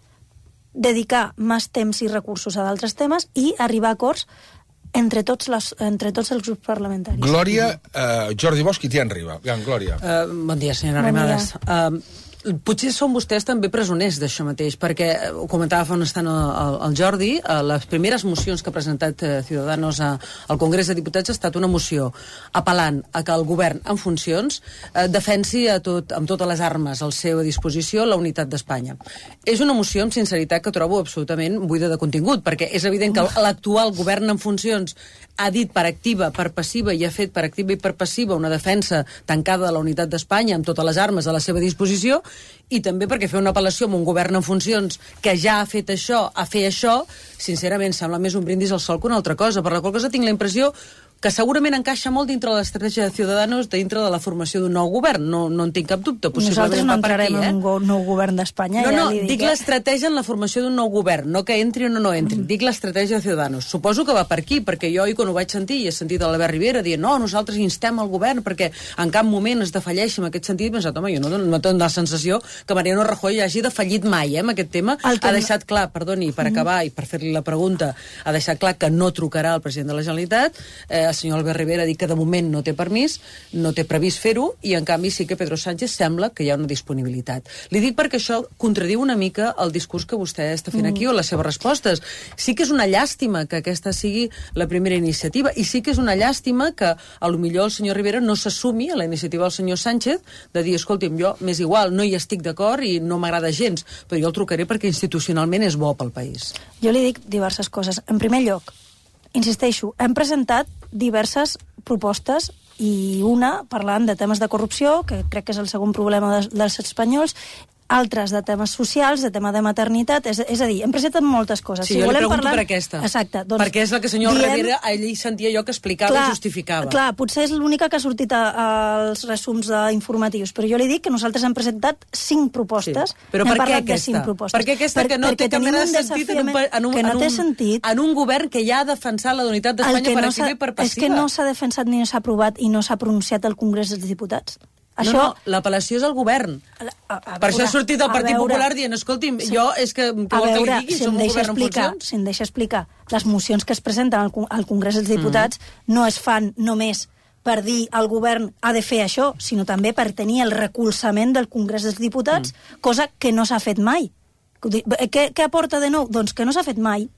Speaker 2: dedicar més temps i recursos a d'altres temes i arribar a acords entre tots, les, entre tots els grups parlamentaris.
Speaker 1: Glòria, eh, Jordi Bosch i Tian Riba. Bien, Glòria.
Speaker 6: Uh, bon dia, senyora
Speaker 2: bon
Speaker 6: Arrimadas.
Speaker 2: Dia.
Speaker 6: Uh, Potser són vostès també presoners d'això mateix, perquè, ho comentava fa un instant el, el Jordi, les primeres mocions que ha presentat Ciudadanos al Congrés de Diputats ha estat una moció apel·lant a que el govern en funcions eh, defensi a tot, amb totes les armes al seu disposició la unitat d'Espanya. És una moció, amb sinceritat, que trobo absolutament buida de contingut, perquè és evident que l'actual govern en funcions ha dit per activa, per passiva, i ha fet per activa i per passiva una defensa tancada de la unitat d'Espanya amb totes les armes a la seva disposició, i també perquè fer una apel·lació amb un govern en funcions que ja ha fet això, a fer això, sincerament sembla més un brindis al sol que una altra cosa. Per la qual cosa tinc la impressió que segurament encaixa molt dintre de l'estratègia de Ciudadanos, dintre de la formació d'un nou govern. No, no en tinc cap dubte.
Speaker 2: Nosaltres no entrarem
Speaker 6: aquí, eh?
Speaker 2: en un nou govern d'Espanya.
Speaker 6: No,
Speaker 2: ja
Speaker 6: no,
Speaker 2: li dic,
Speaker 6: dic
Speaker 2: eh?
Speaker 6: l'estratègia en la formació d'un nou govern, no que entri o no, no entri. Mm. Dic l'estratègia de Ciudadanos. Suposo que va per aquí, perquè jo, i quan ho vaig sentir, i he sentit a l'Albert Rivera dir no, nosaltres instem al govern perquè en cap moment es defalleixi en aquest sentit, he pensat, home, jo no, no tinc la sensació que Mariano Rajoy hagi defallit mai, eh, amb aquest tema. Que... Ha deixat clar, perdoni, per acabar i per fer-li la pregunta, ha deixat clar que no trucarà al president de la Generalitat. Eh, el senyor Albert Rivera dir que de moment no té permís, no té previst fer-ho, i en canvi sí que Pedro Sánchez sembla que hi ha una disponibilitat. Li dic perquè això contradiu una mica el discurs que vostè està fent aquí o les seves respostes. Sí que és una llàstima que aquesta sigui la primera iniciativa, i sí que és una llàstima que a lo millor el senyor Rivera no s'assumi a la iniciativa del senyor Sánchez de dir, escolti'm, jo m'és igual, no hi estic d'acord i no m'agrada gens, però jo el trucaré perquè institucionalment és bo pel país.
Speaker 2: Jo li dic diverses coses. En primer lloc, insisteixo, hem presentat diverses propostes i una parlant de temes de corrupció, que crec que és el segon problema de, dels espanyols, altres de temes socials, de tema de maternitat, és, és a dir, hem presentat moltes coses.
Speaker 6: Sí,
Speaker 2: si
Speaker 6: jo li pregunto
Speaker 2: parlar...
Speaker 6: per aquesta.
Speaker 2: Exacte. Doncs,
Speaker 6: perquè és la que el senyor
Speaker 2: diem...
Speaker 6: Rivera, ell sentia jo que explicava
Speaker 2: clar,
Speaker 6: i justificava.
Speaker 2: Clar, potser és l'única que ha sortit a, als resums informatius, però jo li dic que nosaltres hem presentat cinc propostes.
Speaker 6: Sí. Però
Speaker 2: hem
Speaker 6: per què
Speaker 2: aquesta?
Speaker 6: Per què aquesta que no té cap mena de sentit en un, en un,
Speaker 2: que no
Speaker 6: en
Speaker 2: té
Speaker 6: un,
Speaker 2: sentit.
Speaker 6: En un govern que ja ha defensat la unitat d'Espanya per activa i per passiva?
Speaker 2: És que no s'ha defensat ni s'ha aprovat i no s'ha pronunciat al Congrés dels Diputats. Això...
Speaker 6: No, no, l'apel·lació és al govern. A, a, a per això ha sortit el Partit veure, Popular dient, escolti'm, sí, jo és que... que
Speaker 2: a veure,
Speaker 6: que digui,
Speaker 2: si em deixa explicar, si em deixa explicar, les mocions que es presenten al, al Congrés dels Diputats mm. no es fan només per dir al govern ha de fer això, sinó també per tenir el recolzament del Congrés dels Diputats, mm. cosa que no s'ha fet mai. Què, què aporta de nou? Doncs que no s'ha fet mai.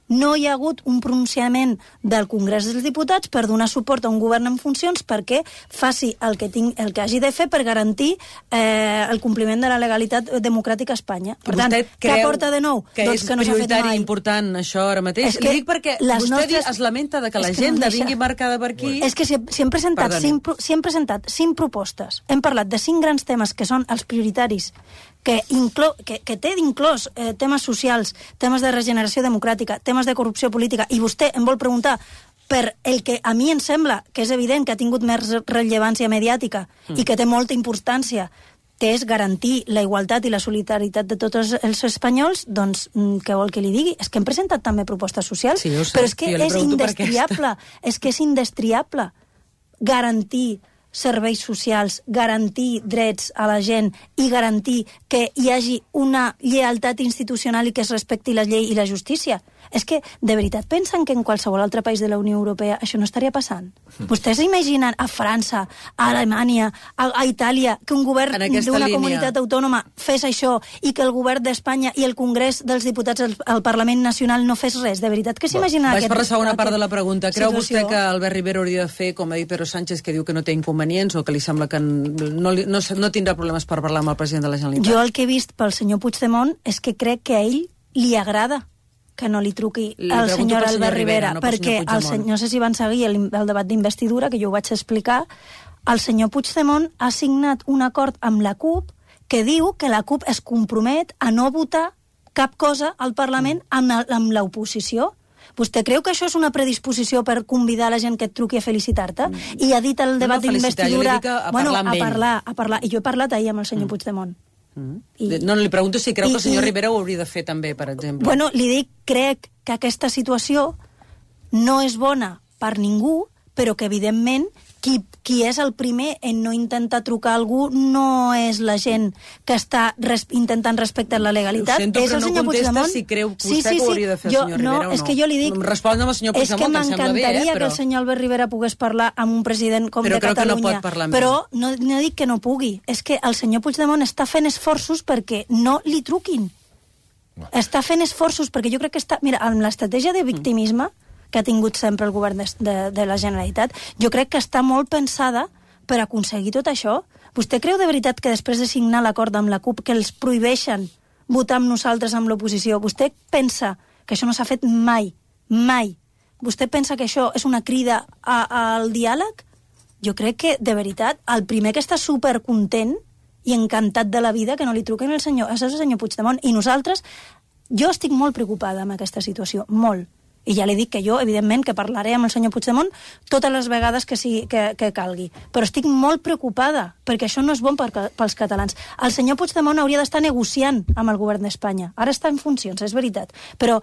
Speaker 2: no hi ha hagut un pronunciament del Congrés dels Diputats per donar suport a un govern en funcions perquè faci el que, ting, el que hagi de fer per garantir eh, el compliment de la legalitat democràtica a Espanya. Per tant, què aporta de nou?
Speaker 6: Que
Speaker 2: doncs
Speaker 6: és
Speaker 2: que no
Speaker 6: prioritari i important això ara mateix? Li dic perquè vostè nostres... es lamenta de que l'agenda no vingui marcada per aquí...
Speaker 2: És que si, si, hem presentat cinc, si hem presentat cinc propostes, hem parlat de cinc grans temes que són els prioritaris, que, inclo, que, que té d'inclòs eh, temes socials, temes de regeneració democràtica, temes de corrupció política, i vostè em vol preguntar per el que a mi em sembla que és evident que ha tingut més rellevància mediàtica mm. i que té molta importància, que és garantir la igualtat i la solidaritat de tots els espanyols, doncs què vol que li digui? És que hem presentat també propostes socials,
Speaker 6: sí, sé,
Speaker 2: però és que és indestriable, és que és indestriable garantir serveis socials, garantir drets a la gent i garantir que hi hagi una lleialtat institucional i que es respecti la llei i la justícia. És que, de veritat, pensen que en qualsevol altre país de la Unió Europea això no estaria passant? Mm. Vostès imaginen a França, a Alemanya, a, a Itàlia, que un govern d'una comunitat autònoma fes això i que el govern d'Espanya i el Congrés dels Diputats al, al Parlament Nacional no fes res? De veritat que s'imaginen
Speaker 6: aquest... Vaig per la segona
Speaker 2: aquest,
Speaker 6: part de la pregunta. Creu
Speaker 2: situació?
Speaker 6: Vostè que Albert Rivera hauria de fer, com ha dit Pedro Sánchez, que diu que no té inconvenients o que li sembla que no, no, no tindrà problemes per parlar amb el president de la Generalitat?
Speaker 2: Jo el que he vist pel senyor Puigdemont és que crec que a ell li agrada que no li truqui al senyor Albert Rivera,
Speaker 6: no
Speaker 2: perquè el senyor, no sé si van seguir el, el debat d'investidura, que jo ho vaig explicar, el senyor Puigdemont ha signat un acord amb la CUP que diu que la CUP es compromet a no votar cap cosa al Parlament amb, amb l'oposició. Vostè creu que això és una predisposició per convidar la gent que et truqui a felicitar-te? Mm. I ha dit el debat no, no, d'investidura...
Speaker 6: A
Speaker 2: bueno,
Speaker 6: parlar
Speaker 2: a parlar, a parlar. I jo he parlat ahir amb el senyor mm. Puigdemont.
Speaker 6: Mm. I, no, li pregunto si creu i, que el senyor i, Rivera ho hauria de fer també, per exemple.
Speaker 2: Bueno, li dic, crec que aquesta situació no és bona per ningú, però que evidentment qui, qui és el primer en no intentar trucar a algú no és la gent que està res, intentant respectar la legalitat.
Speaker 6: Ho sento,
Speaker 2: és
Speaker 6: però
Speaker 2: el
Speaker 6: no
Speaker 2: senyor
Speaker 6: contesta
Speaker 2: Puigdemont.
Speaker 6: Si creu vostè
Speaker 2: sí, sí, sí.
Speaker 6: que ho hauria de fer el
Speaker 2: jo,
Speaker 6: senyor
Speaker 2: no,
Speaker 6: Rivera o no.
Speaker 2: És que jo li dic...
Speaker 6: Respon amb el senyor Puigdemont,
Speaker 2: és que
Speaker 6: que em sembla bé,
Speaker 2: m'encantaria
Speaker 6: eh, però...
Speaker 2: que el senyor Albert Rivera pogués parlar amb un president com
Speaker 6: però
Speaker 2: de Catalunya.
Speaker 6: Però creu que no pot parlar amb
Speaker 2: Però no, no dic que no pugui. És que el senyor Puigdemont està fent esforços perquè no li truquin. No. Està fent esforços perquè jo crec que està... Mira, amb l'estratègia de victimisme que ha tingut sempre el govern de, de, de la Generalitat, jo crec que està molt pensada per aconseguir tot això. Vostè creu de veritat que després de signar l'acord amb la CUP que els prohibeixen votar amb nosaltres amb l'oposició, vostè pensa que això no s'ha fet mai, mai? Vostè pensa que això és una crida a, al diàleg? Jo crec que, de veritat, el primer que està supercontent i encantat de la vida que no li truquen el senyor, és el senyor Puigdemont. I nosaltres, jo estic molt preocupada amb aquesta situació, molt. I ja li dic que jo, evidentment, que parlaré amb el senyor Puigdemont totes les vegades que, sí, que, que calgui. Però estic molt preocupada, perquè això no és bon per, pels catalans. El senyor Puigdemont hauria d'estar negociant amb el govern d'Espanya. Ara està en funcions, és veritat. Però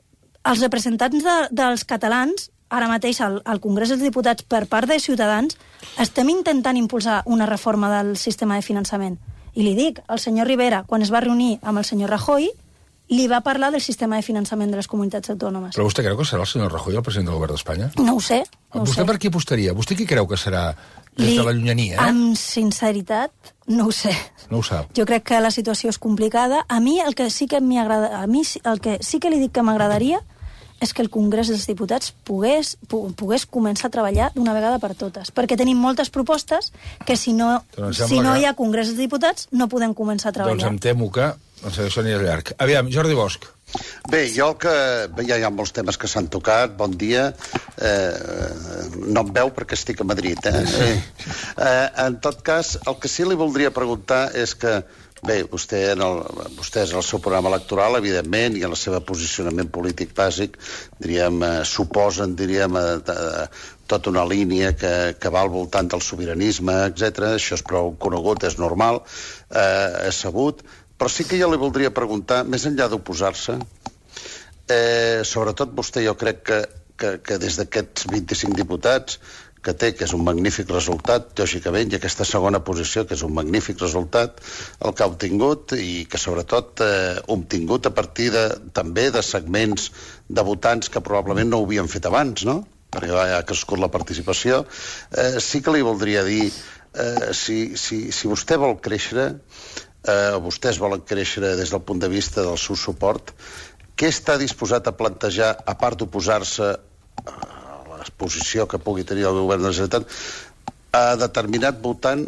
Speaker 2: els representants de, dels catalans, ara mateix al, al Congrés dels Diputats, per part de Ciutadans, estem intentant impulsar una reforma del sistema de finançament. I li dic, el senyor Rivera, quan es va reunir amb el senyor Rajoy, li va parlar del sistema de finançament de les comunitats autònomes.
Speaker 1: Però vostè creu que serà el senyor Rajoy el president del govern d'Espanya?
Speaker 2: No ho sé. No
Speaker 1: vostè
Speaker 2: ho sé.
Speaker 1: Per qui apostaria? Vostè qui creu que serà des li, de la llunyania? Eh?
Speaker 2: Amb sinceritat, no ho sé.
Speaker 1: No ho sap.
Speaker 2: Jo crec que la situació és complicada. A mi el que sí que m'agrada, a mi el que sí que li dic que m'agradaria és que el Congrés dels Diputats pogués, pogués començar a treballar d'una vegada per totes. Perquè tenim moltes propostes que si no, si no
Speaker 1: que...
Speaker 2: hi ha Congrés dels Diputats no podem començar a treballar.
Speaker 1: Doncs em temo que doncs això anirà llarg. Aviam, Jordi Bosch.
Speaker 7: Bé, jo el que... Ja hi ha molts temes que s'han tocat. Bon dia. Eh, no em veu perquè estic a Madrid, eh? eh? eh en tot cas, el que sí li voldria preguntar és que bé, vostè en el, vostès en el seu programa electoral, evidentment, i en el seu posicionament polític bàsic, diríem, eh, suposen, diríem, eh, eh, tota una línia que, que va al voltant del sobiranisme, etcètera. Això és prou conegut, és normal, eh, és sabut. Però sí que jo li voldria preguntar, més enllà d'oposar-se, eh, sobretot vostè, jo crec que, que, que des d'aquests vint-i-cinc diputats que té, que és un magnífic resultat, lògicament, i aquesta segona posició, que és un magnífic resultat, el que ha obtingut, i que sobretot eh, ha obtingut a partir de, també de segments de votants que probablement no ho havien fet abans, no? Perquè ha crescut la participació. Eh, sí que li voldria dir, eh, si, si, si vostè vol créixer, eh, vostès volen créixer des del punt de vista del seu suport, què està disposat a plantejar, a part d'oposar-se a l'exposició que pugui tenir el govern de la Generalitat, a determinat votant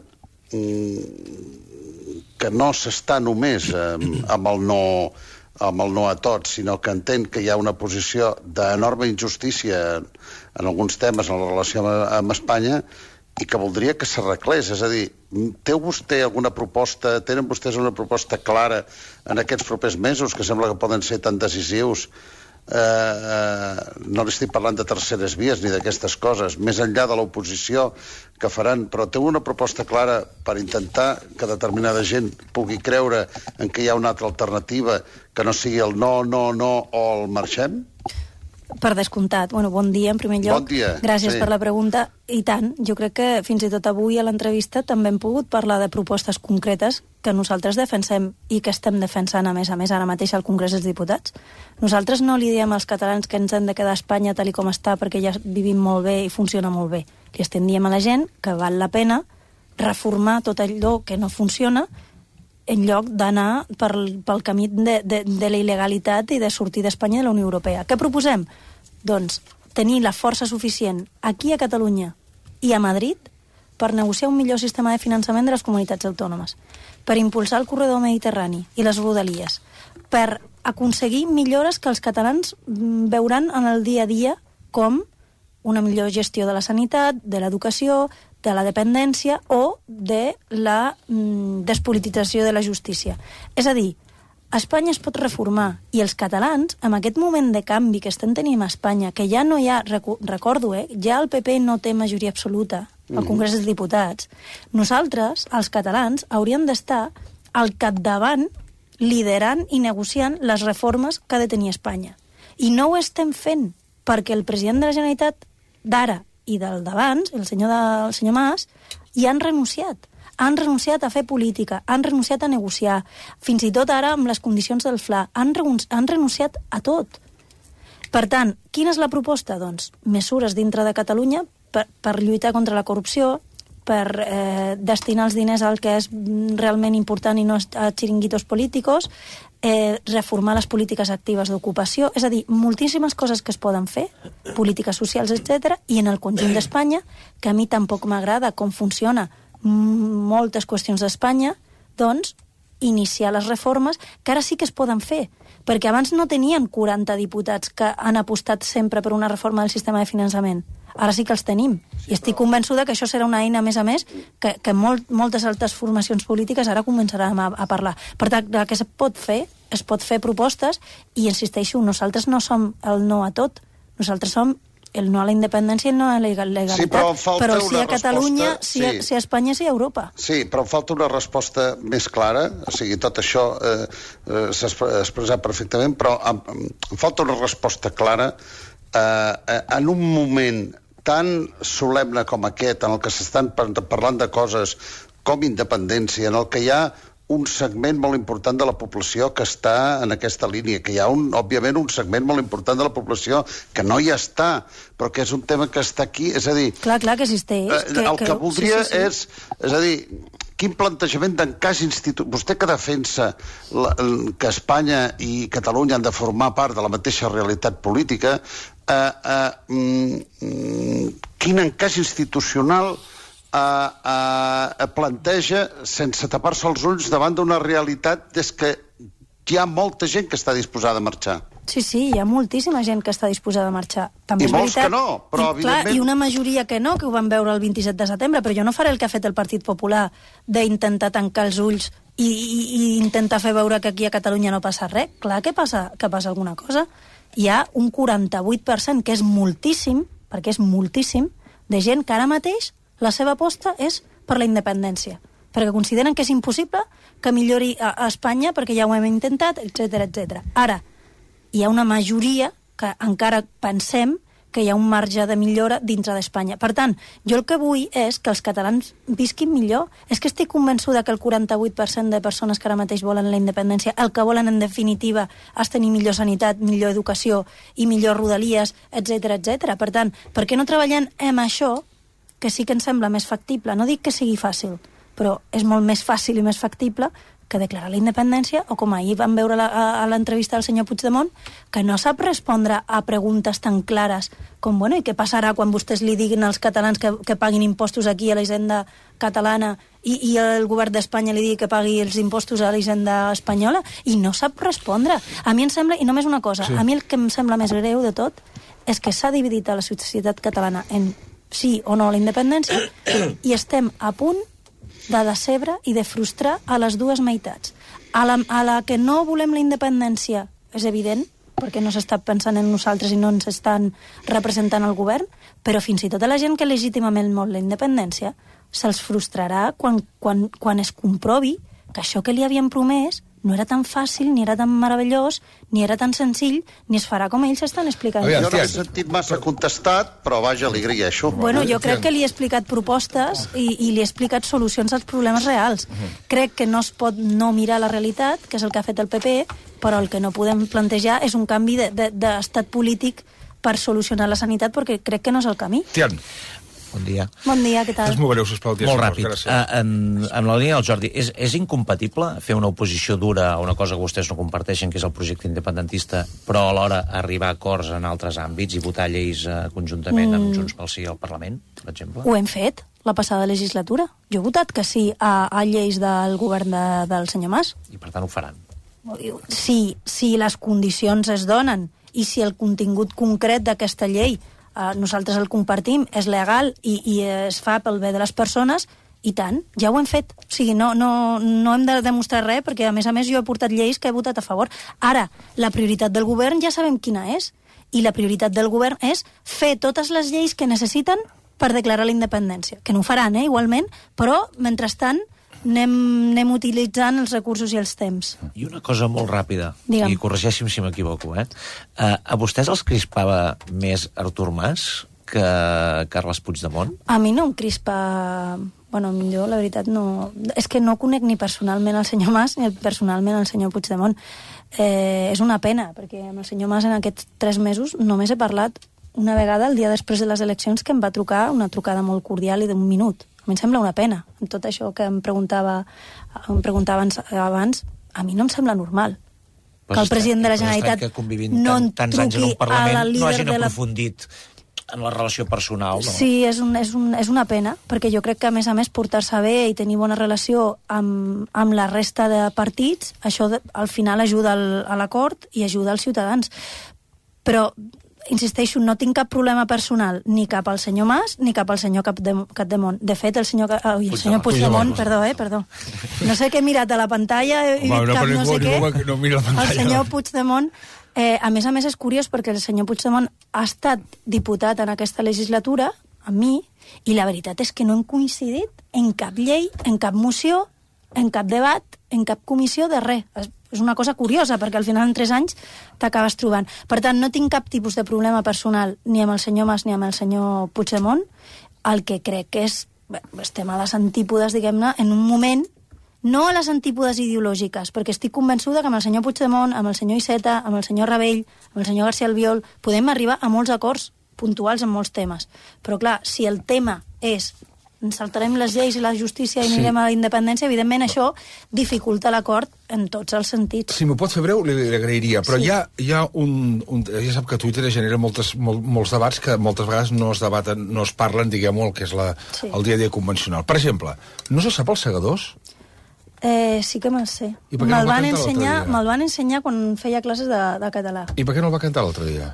Speaker 7: que no s'està només amb el no amb el no a tots, sinó que entén que hi ha una posició d'enorme injustícia en alguns temes en la relació amb Espanya i que voldria que s'arreglés. És a dir, té vostè alguna proposta, tenen vostès una proposta clara en aquests propers mesos, que sembla que poden ser tan decisius? Eh, eh, no li estic parlant de terceres vies ni d'aquestes coses, més enllà de l'oposició que faran, però té una proposta clara per intentar que determinada gent pugui creure en que hi ha una altra alternativa que no sigui el no, no, no o el marxem?
Speaker 2: Per descomptat. Bueno, bon dia, en primer lloc.
Speaker 7: Bon dia.
Speaker 2: Gràcies
Speaker 7: sí.
Speaker 2: per la pregunta. I tant, jo crec que fins i tot avui a l'entrevista també hem pogut parlar de propostes concretes que nosaltres defensem i que estem defensant, a més a més, ara mateix al Congrés dels Diputats. Nosaltres no li diem als catalans que ens hem de quedar a Espanya tal i com està perquè ja vivim molt bé i funciona molt bé. Li estem dient a la gent que val la pena reformar tot allò que no funciona en lloc d'anar pel, pel camí de, de, de la il·legalitat i de sortir d'Espanya de la Unió Europea. Què proposem? Doncs tenir la força suficient aquí a Catalunya i a Madrid per negociar un millor sistema de finançament de les comunitats autònomes, per impulsar el corredor mediterrani i les rodalies, per aconseguir millores que els catalans veuran en el dia a dia, com una millor gestió de la sanitat, de l'educació, de la dependència o de la mm, despolitització de la justícia. És a dir, Espanya es pot reformar i els catalans, amb aquest moment de canvi que estem tenint a Espanya, que ja no hi ha, recordo, eh, ja el P P no té majoria absoluta al Congrés dels Diputats, nosaltres, els catalans, hauríem d'estar al capdavant liderant i negociant les reformes que ha de tenir Espanya. I no ho estem fent perquè el president de la Generalitat d'ara i del d'abans, el senyor, de, el senyor Mas, hi han renunciat. Han renunciat a fer política, han renunciat a negociar, fins i tot ara amb les condicions del F L A, han, han renunciat a tot. Per tant, quina és la proposta? Doncs mesures dintre de Catalunya per, per lluitar contra la corrupció, per eh, destinar els diners al que és realment important i no a xiringuitos políticos, eh, reformar les polítiques actives d'ocupació, és a dir, moltíssimes coses que es poden fer, polítiques socials, etcètera, i en el conjunt d'Espanya, que a mi tampoc m'agrada com funciona moltes qüestions d'Espanya, doncs iniciar les reformes que ara sí que es poden fer, perquè abans no tenien quaranta diputats que han apostat sempre per una reforma del sistema de finançament. Ara sí que els tenim. I estic convençuda que això serà una eina, a més a més, que, que molt, moltes altres formacions polítiques ara començaran a, a parlar. Per tant, el que es pot fer, es pot fer propostes, i insisteixo, nosaltres no som el no a tot, nosaltres som el no a la independència i el no a la legalitat.
Speaker 7: Sí, però,
Speaker 2: però sí a Catalunya,
Speaker 7: resposta,
Speaker 2: sí, a, sí a Espanya, sí a Europa.
Speaker 7: Sí, però em falta una resposta més clara, o sigui, tot això eh, eh, s'ha expressat perfectament, però em, em falta una resposta clara eh, en un moment tan solemne com aquest, en el que s'estan parlant de coses com independència, en el que hi ha un segment molt important de la població que està en aquesta línia, que hi ha, un, òbviament, un segment molt important de la població que no hi està, però que és un tema que està aquí, és a dir...
Speaker 2: Clar, clar que existeix.
Speaker 7: Eh,
Speaker 2: que,
Speaker 7: el que, que voldria
Speaker 2: sí, sí, sí.
Speaker 7: és... És a dir, quin plantejament d'encaix institucional... Vostè que defensa la, que Espanya i Catalunya han de formar part de la mateixa realitat política, eh, eh, mm, quin encaix institucional Uh, uh, planteja sense tapar-se els ulls davant d'una realitat des que hi ha molta gent que està disposada a marxar.
Speaker 2: Sí, sí, hi ha moltíssima gent que està disposada a marxar. També
Speaker 7: I
Speaker 2: és
Speaker 7: molts
Speaker 2: veritat,
Speaker 7: que no, però
Speaker 2: i, clar,
Speaker 7: evidentment...
Speaker 2: I una majoria que no, que ho van veure el vint-i-set de setembre, però jo no faré el que ha fet el Partit Popular d'intentar tancar els ulls i, i, i intentar fer veure que aquí a Catalunya no passa res. Clar que passa, que passa alguna cosa. Hi ha un quaranta-vuit per cent, que és moltíssim, perquè és moltíssim, de gent que ara mateix la seva aposta és per la independència, perquè consideren que és impossible que millori a, a Espanya perquè ja ho hem intentat, etcètera, etcètera. Ara, hi ha una majoria que encara pensem que hi ha un marge de millora dintre d'Espanya. Per tant, jo el que vull és que els catalans visquin millor. És que estic convençuda que el quaranta-vuit per cent de persones que ara mateix volen la independència, el que volen en definitiva és tenir millor sanitat, millor educació i millor rodalies, etcètera, etcètera. Per tant, per què no treballem amb això, que sí que ens sembla més factible? No dic que sigui fàcil, però és molt més fàcil i més factible que declarar la independència, o com ahir vam veure la, a, a l'entrevista del senyor Puigdemont, que no sap respondre a preguntes tan clares com, bueno, i què passarà quan vostès li diguin als catalans que, que paguin impostos aquí a la hisenda catalana i, i el govern d'Espanya li digui que pagui els impostos a la hisenda espanyola? I no sap respondre. A mi em sembla, i només una cosa, sí. a mi el que em sembla més greu de tot és que s'ha dividit a la societat catalana en sí o no a la independència i estem a punt de decebre i de frustrar a les dues meitats. A la, a la que no volem la independència és evident, perquè no s'està pensant en nosaltres i no ens estan representant el govern, però fins i tot a la gent que legítimament vol la independència se'ls frustrarà quan, quan, quan es comprovi que això que li havien promès no era tan fàcil, ni era tan meravellós, ni era tan senzill, ni es farà com ells estan explicant.
Speaker 7: Aviam, jo no he sentit massa contestat, però vaja, li agraeixo.
Speaker 2: Bueno, jo crec que li he explicat propostes i, i li he explicat solucions als problemes reals. Uh-huh. Crec que no es pot no mirar la realitat, que és el que ha fet el P P, però el que no podem plantejar és un canvi d'estat de, de, polític per solucionar la sanitat, perquè crec que no és el camí.
Speaker 1: Tian.
Speaker 5: Bon dia.
Speaker 2: Bon dia, què tal?
Speaker 1: Ens movereu, sisplau.
Speaker 8: Molt ràpid. Uh, en, en la línia del Jordi, és, és incompatible fer una oposició dura a una cosa que vostès no comparteixen, que és el projecte independentista, però alhora arribar a acords en altres àmbits i votar lleis uh, conjuntament mm. amb Junts pel Sí al Parlament, per exemple?
Speaker 2: Ho hem fet la passada legislatura. Jo he votat que sí a, a lleis del govern de, del senyor Mas.
Speaker 8: I per tant ho faran?
Speaker 2: Sí, si les condicions es donen i si el contingut concret d'aquesta llei Uh, nosaltres el compartim, és legal i, i es fa pel bé de les persones, i tant, ja ho hem fet. O sigui, no, no, no hem de demostrar res, perquè a més a més jo he portat lleis que he votat a favor. Ara, la prioritat del govern ja sabem quina és, i la prioritat del govern és fer totes les lleis que necessiten per declarar la independència, que no ho faran, eh, igualment, però, mentrestant, anem, anem utilitzant els recursos i els temps.
Speaker 8: I una cosa molt ràpida,
Speaker 2: Digue'm.
Speaker 8: i corregeixi'm si m'equivoco, eh? Uh, a vostès els crispava més Artur Mas que Carles Puigdemont?
Speaker 2: A mi no em crispa... Bueno, jo, la veritat, no... És que no conec ni personalment el senyor Mas ni personalment el senyor Puigdemont. Eh, és una pena, perquè amb el senyor Mas en aquests tres mesos només he parlat una vegada el dia després de les eleccions, que em va trucar una trucada molt cordial i d'un minut. A mi em sembla una pena. Amb tot això que em preguntava, em preguntava abans, a mi no em sembla normal
Speaker 8: pues
Speaker 2: que el president de la Generalitat no en truqui a la líder
Speaker 8: no hagin
Speaker 2: de la...
Speaker 8: aprofundit en la relació personal, no?
Speaker 2: Sí, és, un, és, un, és una pena, perquè jo crec que, a més a més, portar-se bé i tenir bona relació amb, amb la resta de partits, això de, al final ajuda al, a l'acord i ajuda als ciutadans. Però insisteixo, no tinc cap problema personal ni cap al senyor Mas ni cap al senyor Capdemont. De fet, el senyor, oh, el senyor Puigdemont, perdó, eh, perdó. No sé què he mirat a la pantalla, he dit
Speaker 1: Home,
Speaker 2: cap
Speaker 1: no,
Speaker 2: no sé
Speaker 1: ningú,
Speaker 2: què.
Speaker 1: No mira la pantalla.
Speaker 2: El senyor Puigdemont, eh, a més a més és curiós perquè el senyor Puigdemont ha estat diputat en aquesta legislatura amb mi, i la veritat és que no hem coincidit en cap llei, en cap moció, en cap debat, en cap comissió de res. És una cosa curiosa, perquè al final en tres anys t'acabes trobant. Per tant, no tinc cap tipus de problema personal ni amb el senyor Mas ni amb el senyor Puigdemont. El que crec que és... Bé, estem a les antípodes, diguem-ne, en un moment, no a les antípodes ideològiques, perquè estic convençuda que amb el senyor Puigdemont, amb el senyor Iceta, amb el senyor Rabell, amb el senyor García Albiol, podem arribar a molts acords puntuals en molts temes. Però clar, si el tema és ens saltarem les lleis i la justícia i sí. anirem a la independència, evidentment això dificulta l'acord en tots els sentits.
Speaker 1: Si m'ho pot fer breu, li, li agrairia. Però
Speaker 2: sí.
Speaker 1: hi ha, hi ha un, un... Ja sap que Twitter genera moltes, mol, molts debats que moltes vegades no es debaten, no es parlen, diguem-ho, el que és la, sí. el dia a dia convencional. Per exemple, no se sap els segadors?
Speaker 2: Eh, sí que me'l sé. Me'l
Speaker 1: no
Speaker 2: van, ensenyar, me van ensenyar quan feia classes de, de català.
Speaker 1: I per què no el va cantar l'altre dia?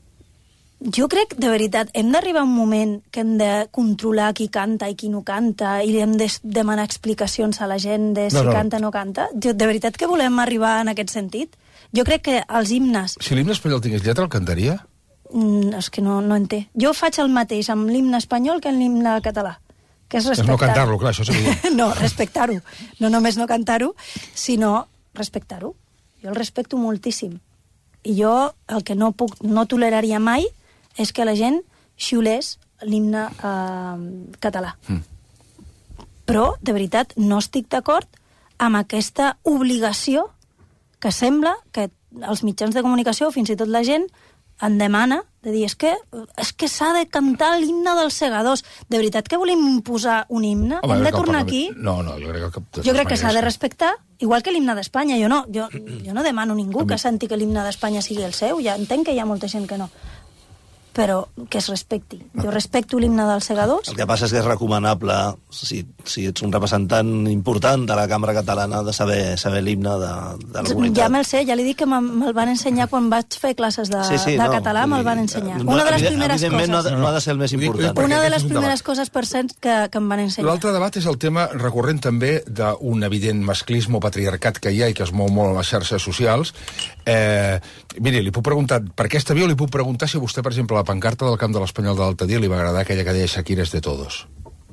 Speaker 2: Jo crec, de veritat, hem d'arribar a un moment que hem de controlar qui canta i qui no canta i hem de demanar explicacions a la gent de si no, no. canta o no canta. Jo, de veritat que volem arribar en aquest sentit? Jo crec que els himnes...
Speaker 1: Si l'himne espanyol tingués lletra, el cantaria?
Speaker 2: Mm, és que no, no en té. Jo faig el mateix amb l'himne espanyol que amb l'himne català, que és respectar-ho.
Speaker 1: És no cantar-lo, clar, això és evident.
Speaker 2: No, respectar-ho. No només no cantar-ho, sinó respectar-ho. Jo el respecto moltíssim. I jo el que no puc, no toleraria mai és que la gent xiulés l'himne eh, català. Mm. Però, de veritat, no estic d'acord amb aquesta obligació que sembla que els mitjans de comunicació, fins i tot la gent, en demana de dir, és que, és que s'ha de cantar l'himne dels segadors. De veritat que volem imposar un himne?
Speaker 1: Home,
Speaker 2: Hem de
Speaker 1: que el
Speaker 2: tornar
Speaker 1: Parlament-
Speaker 2: aquí?
Speaker 1: No, no, jo crec que... de
Speaker 2: Jo crec
Speaker 1: totes
Speaker 2: que s'ha de
Speaker 1: maneres-
Speaker 2: respectar, igual que l'himne d'Espanya. Jo no, jo, jo no demano a ningú que senti que l'himne d'Espanya sigui el seu, ja entenc que hi ha molta gent que no, però que es respecti. Jo respecto l'himne dels segadors.
Speaker 5: El que passa és que és recomanable, si, si ets un representant important de la cambra catalana, de saber, saber l'himne de, de la comunitat.
Speaker 2: Ja me'l sé, ja li dic que me'l me van ensenyar quan vaig fer classes de,
Speaker 5: Sí, sí,
Speaker 2: de
Speaker 5: no,
Speaker 2: català, me'l van
Speaker 5: vull dir,
Speaker 2: ensenyar.
Speaker 5: no,
Speaker 2: Una de les
Speaker 5: evident-
Speaker 2: primeres
Speaker 5: evidentment
Speaker 2: coses.
Speaker 5: no ha de- no ha de ser el més
Speaker 1: Dic-
Speaker 5: important.
Speaker 1: perquè
Speaker 2: Una de
Speaker 1: aquest
Speaker 2: les
Speaker 1: és un
Speaker 2: primeres
Speaker 1: debat.
Speaker 2: coses, per cent, que, que em van ensenyar.
Speaker 1: L'altre debat és el tema recurrent també d'un evident masclisme o patriarcat que hi ha i que es mou molt a les xarxes socials. Eh, miri, li puc preguntar, per aquesta via li puc preguntar si vostè, per exemple, la pancarta del camp de l'Espanyol de l'Altadia li va agradar aquella que deia Shakira és de todos.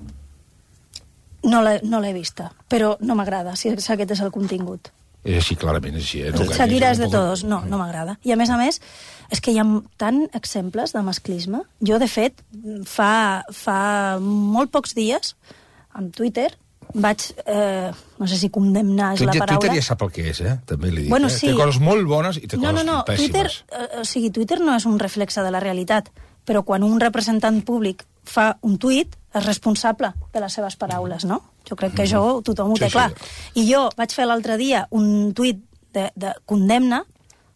Speaker 2: No l'he no l'he vista, però no m'agrada, si aquest és el contingut.
Speaker 1: És així, clarament, és així. Eh? No
Speaker 2: Shakira és de
Speaker 1: enganyis,
Speaker 2: todos. No, no m'agrada. I a més a més, és que hi ha tant exemples de masclisme. Jo, de fet, fa, fa molt pocs dies, en Twitter, vaig, eh, no sé si condemnar és la
Speaker 1: Twitter,
Speaker 2: paraula...
Speaker 1: Twitter ja sap el que és, eh? També li dic.
Speaker 2: Bueno,
Speaker 1: eh?
Speaker 2: sí.
Speaker 1: Té coses molt bones i té
Speaker 2: No,
Speaker 1: coses
Speaker 2: no, no, Twitter,
Speaker 1: pèssimes.
Speaker 2: eh, o sigui, Twitter no és un reflexe de la realitat, però quan un representant públic fa un tuit, és responsable de les seves paraules, no? Jo crec que això tothom ho
Speaker 1: Sí,
Speaker 2: té
Speaker 1: sí.
Speaker 2: clar. I jo vaig fer l'altre dia un tuit de, de condemna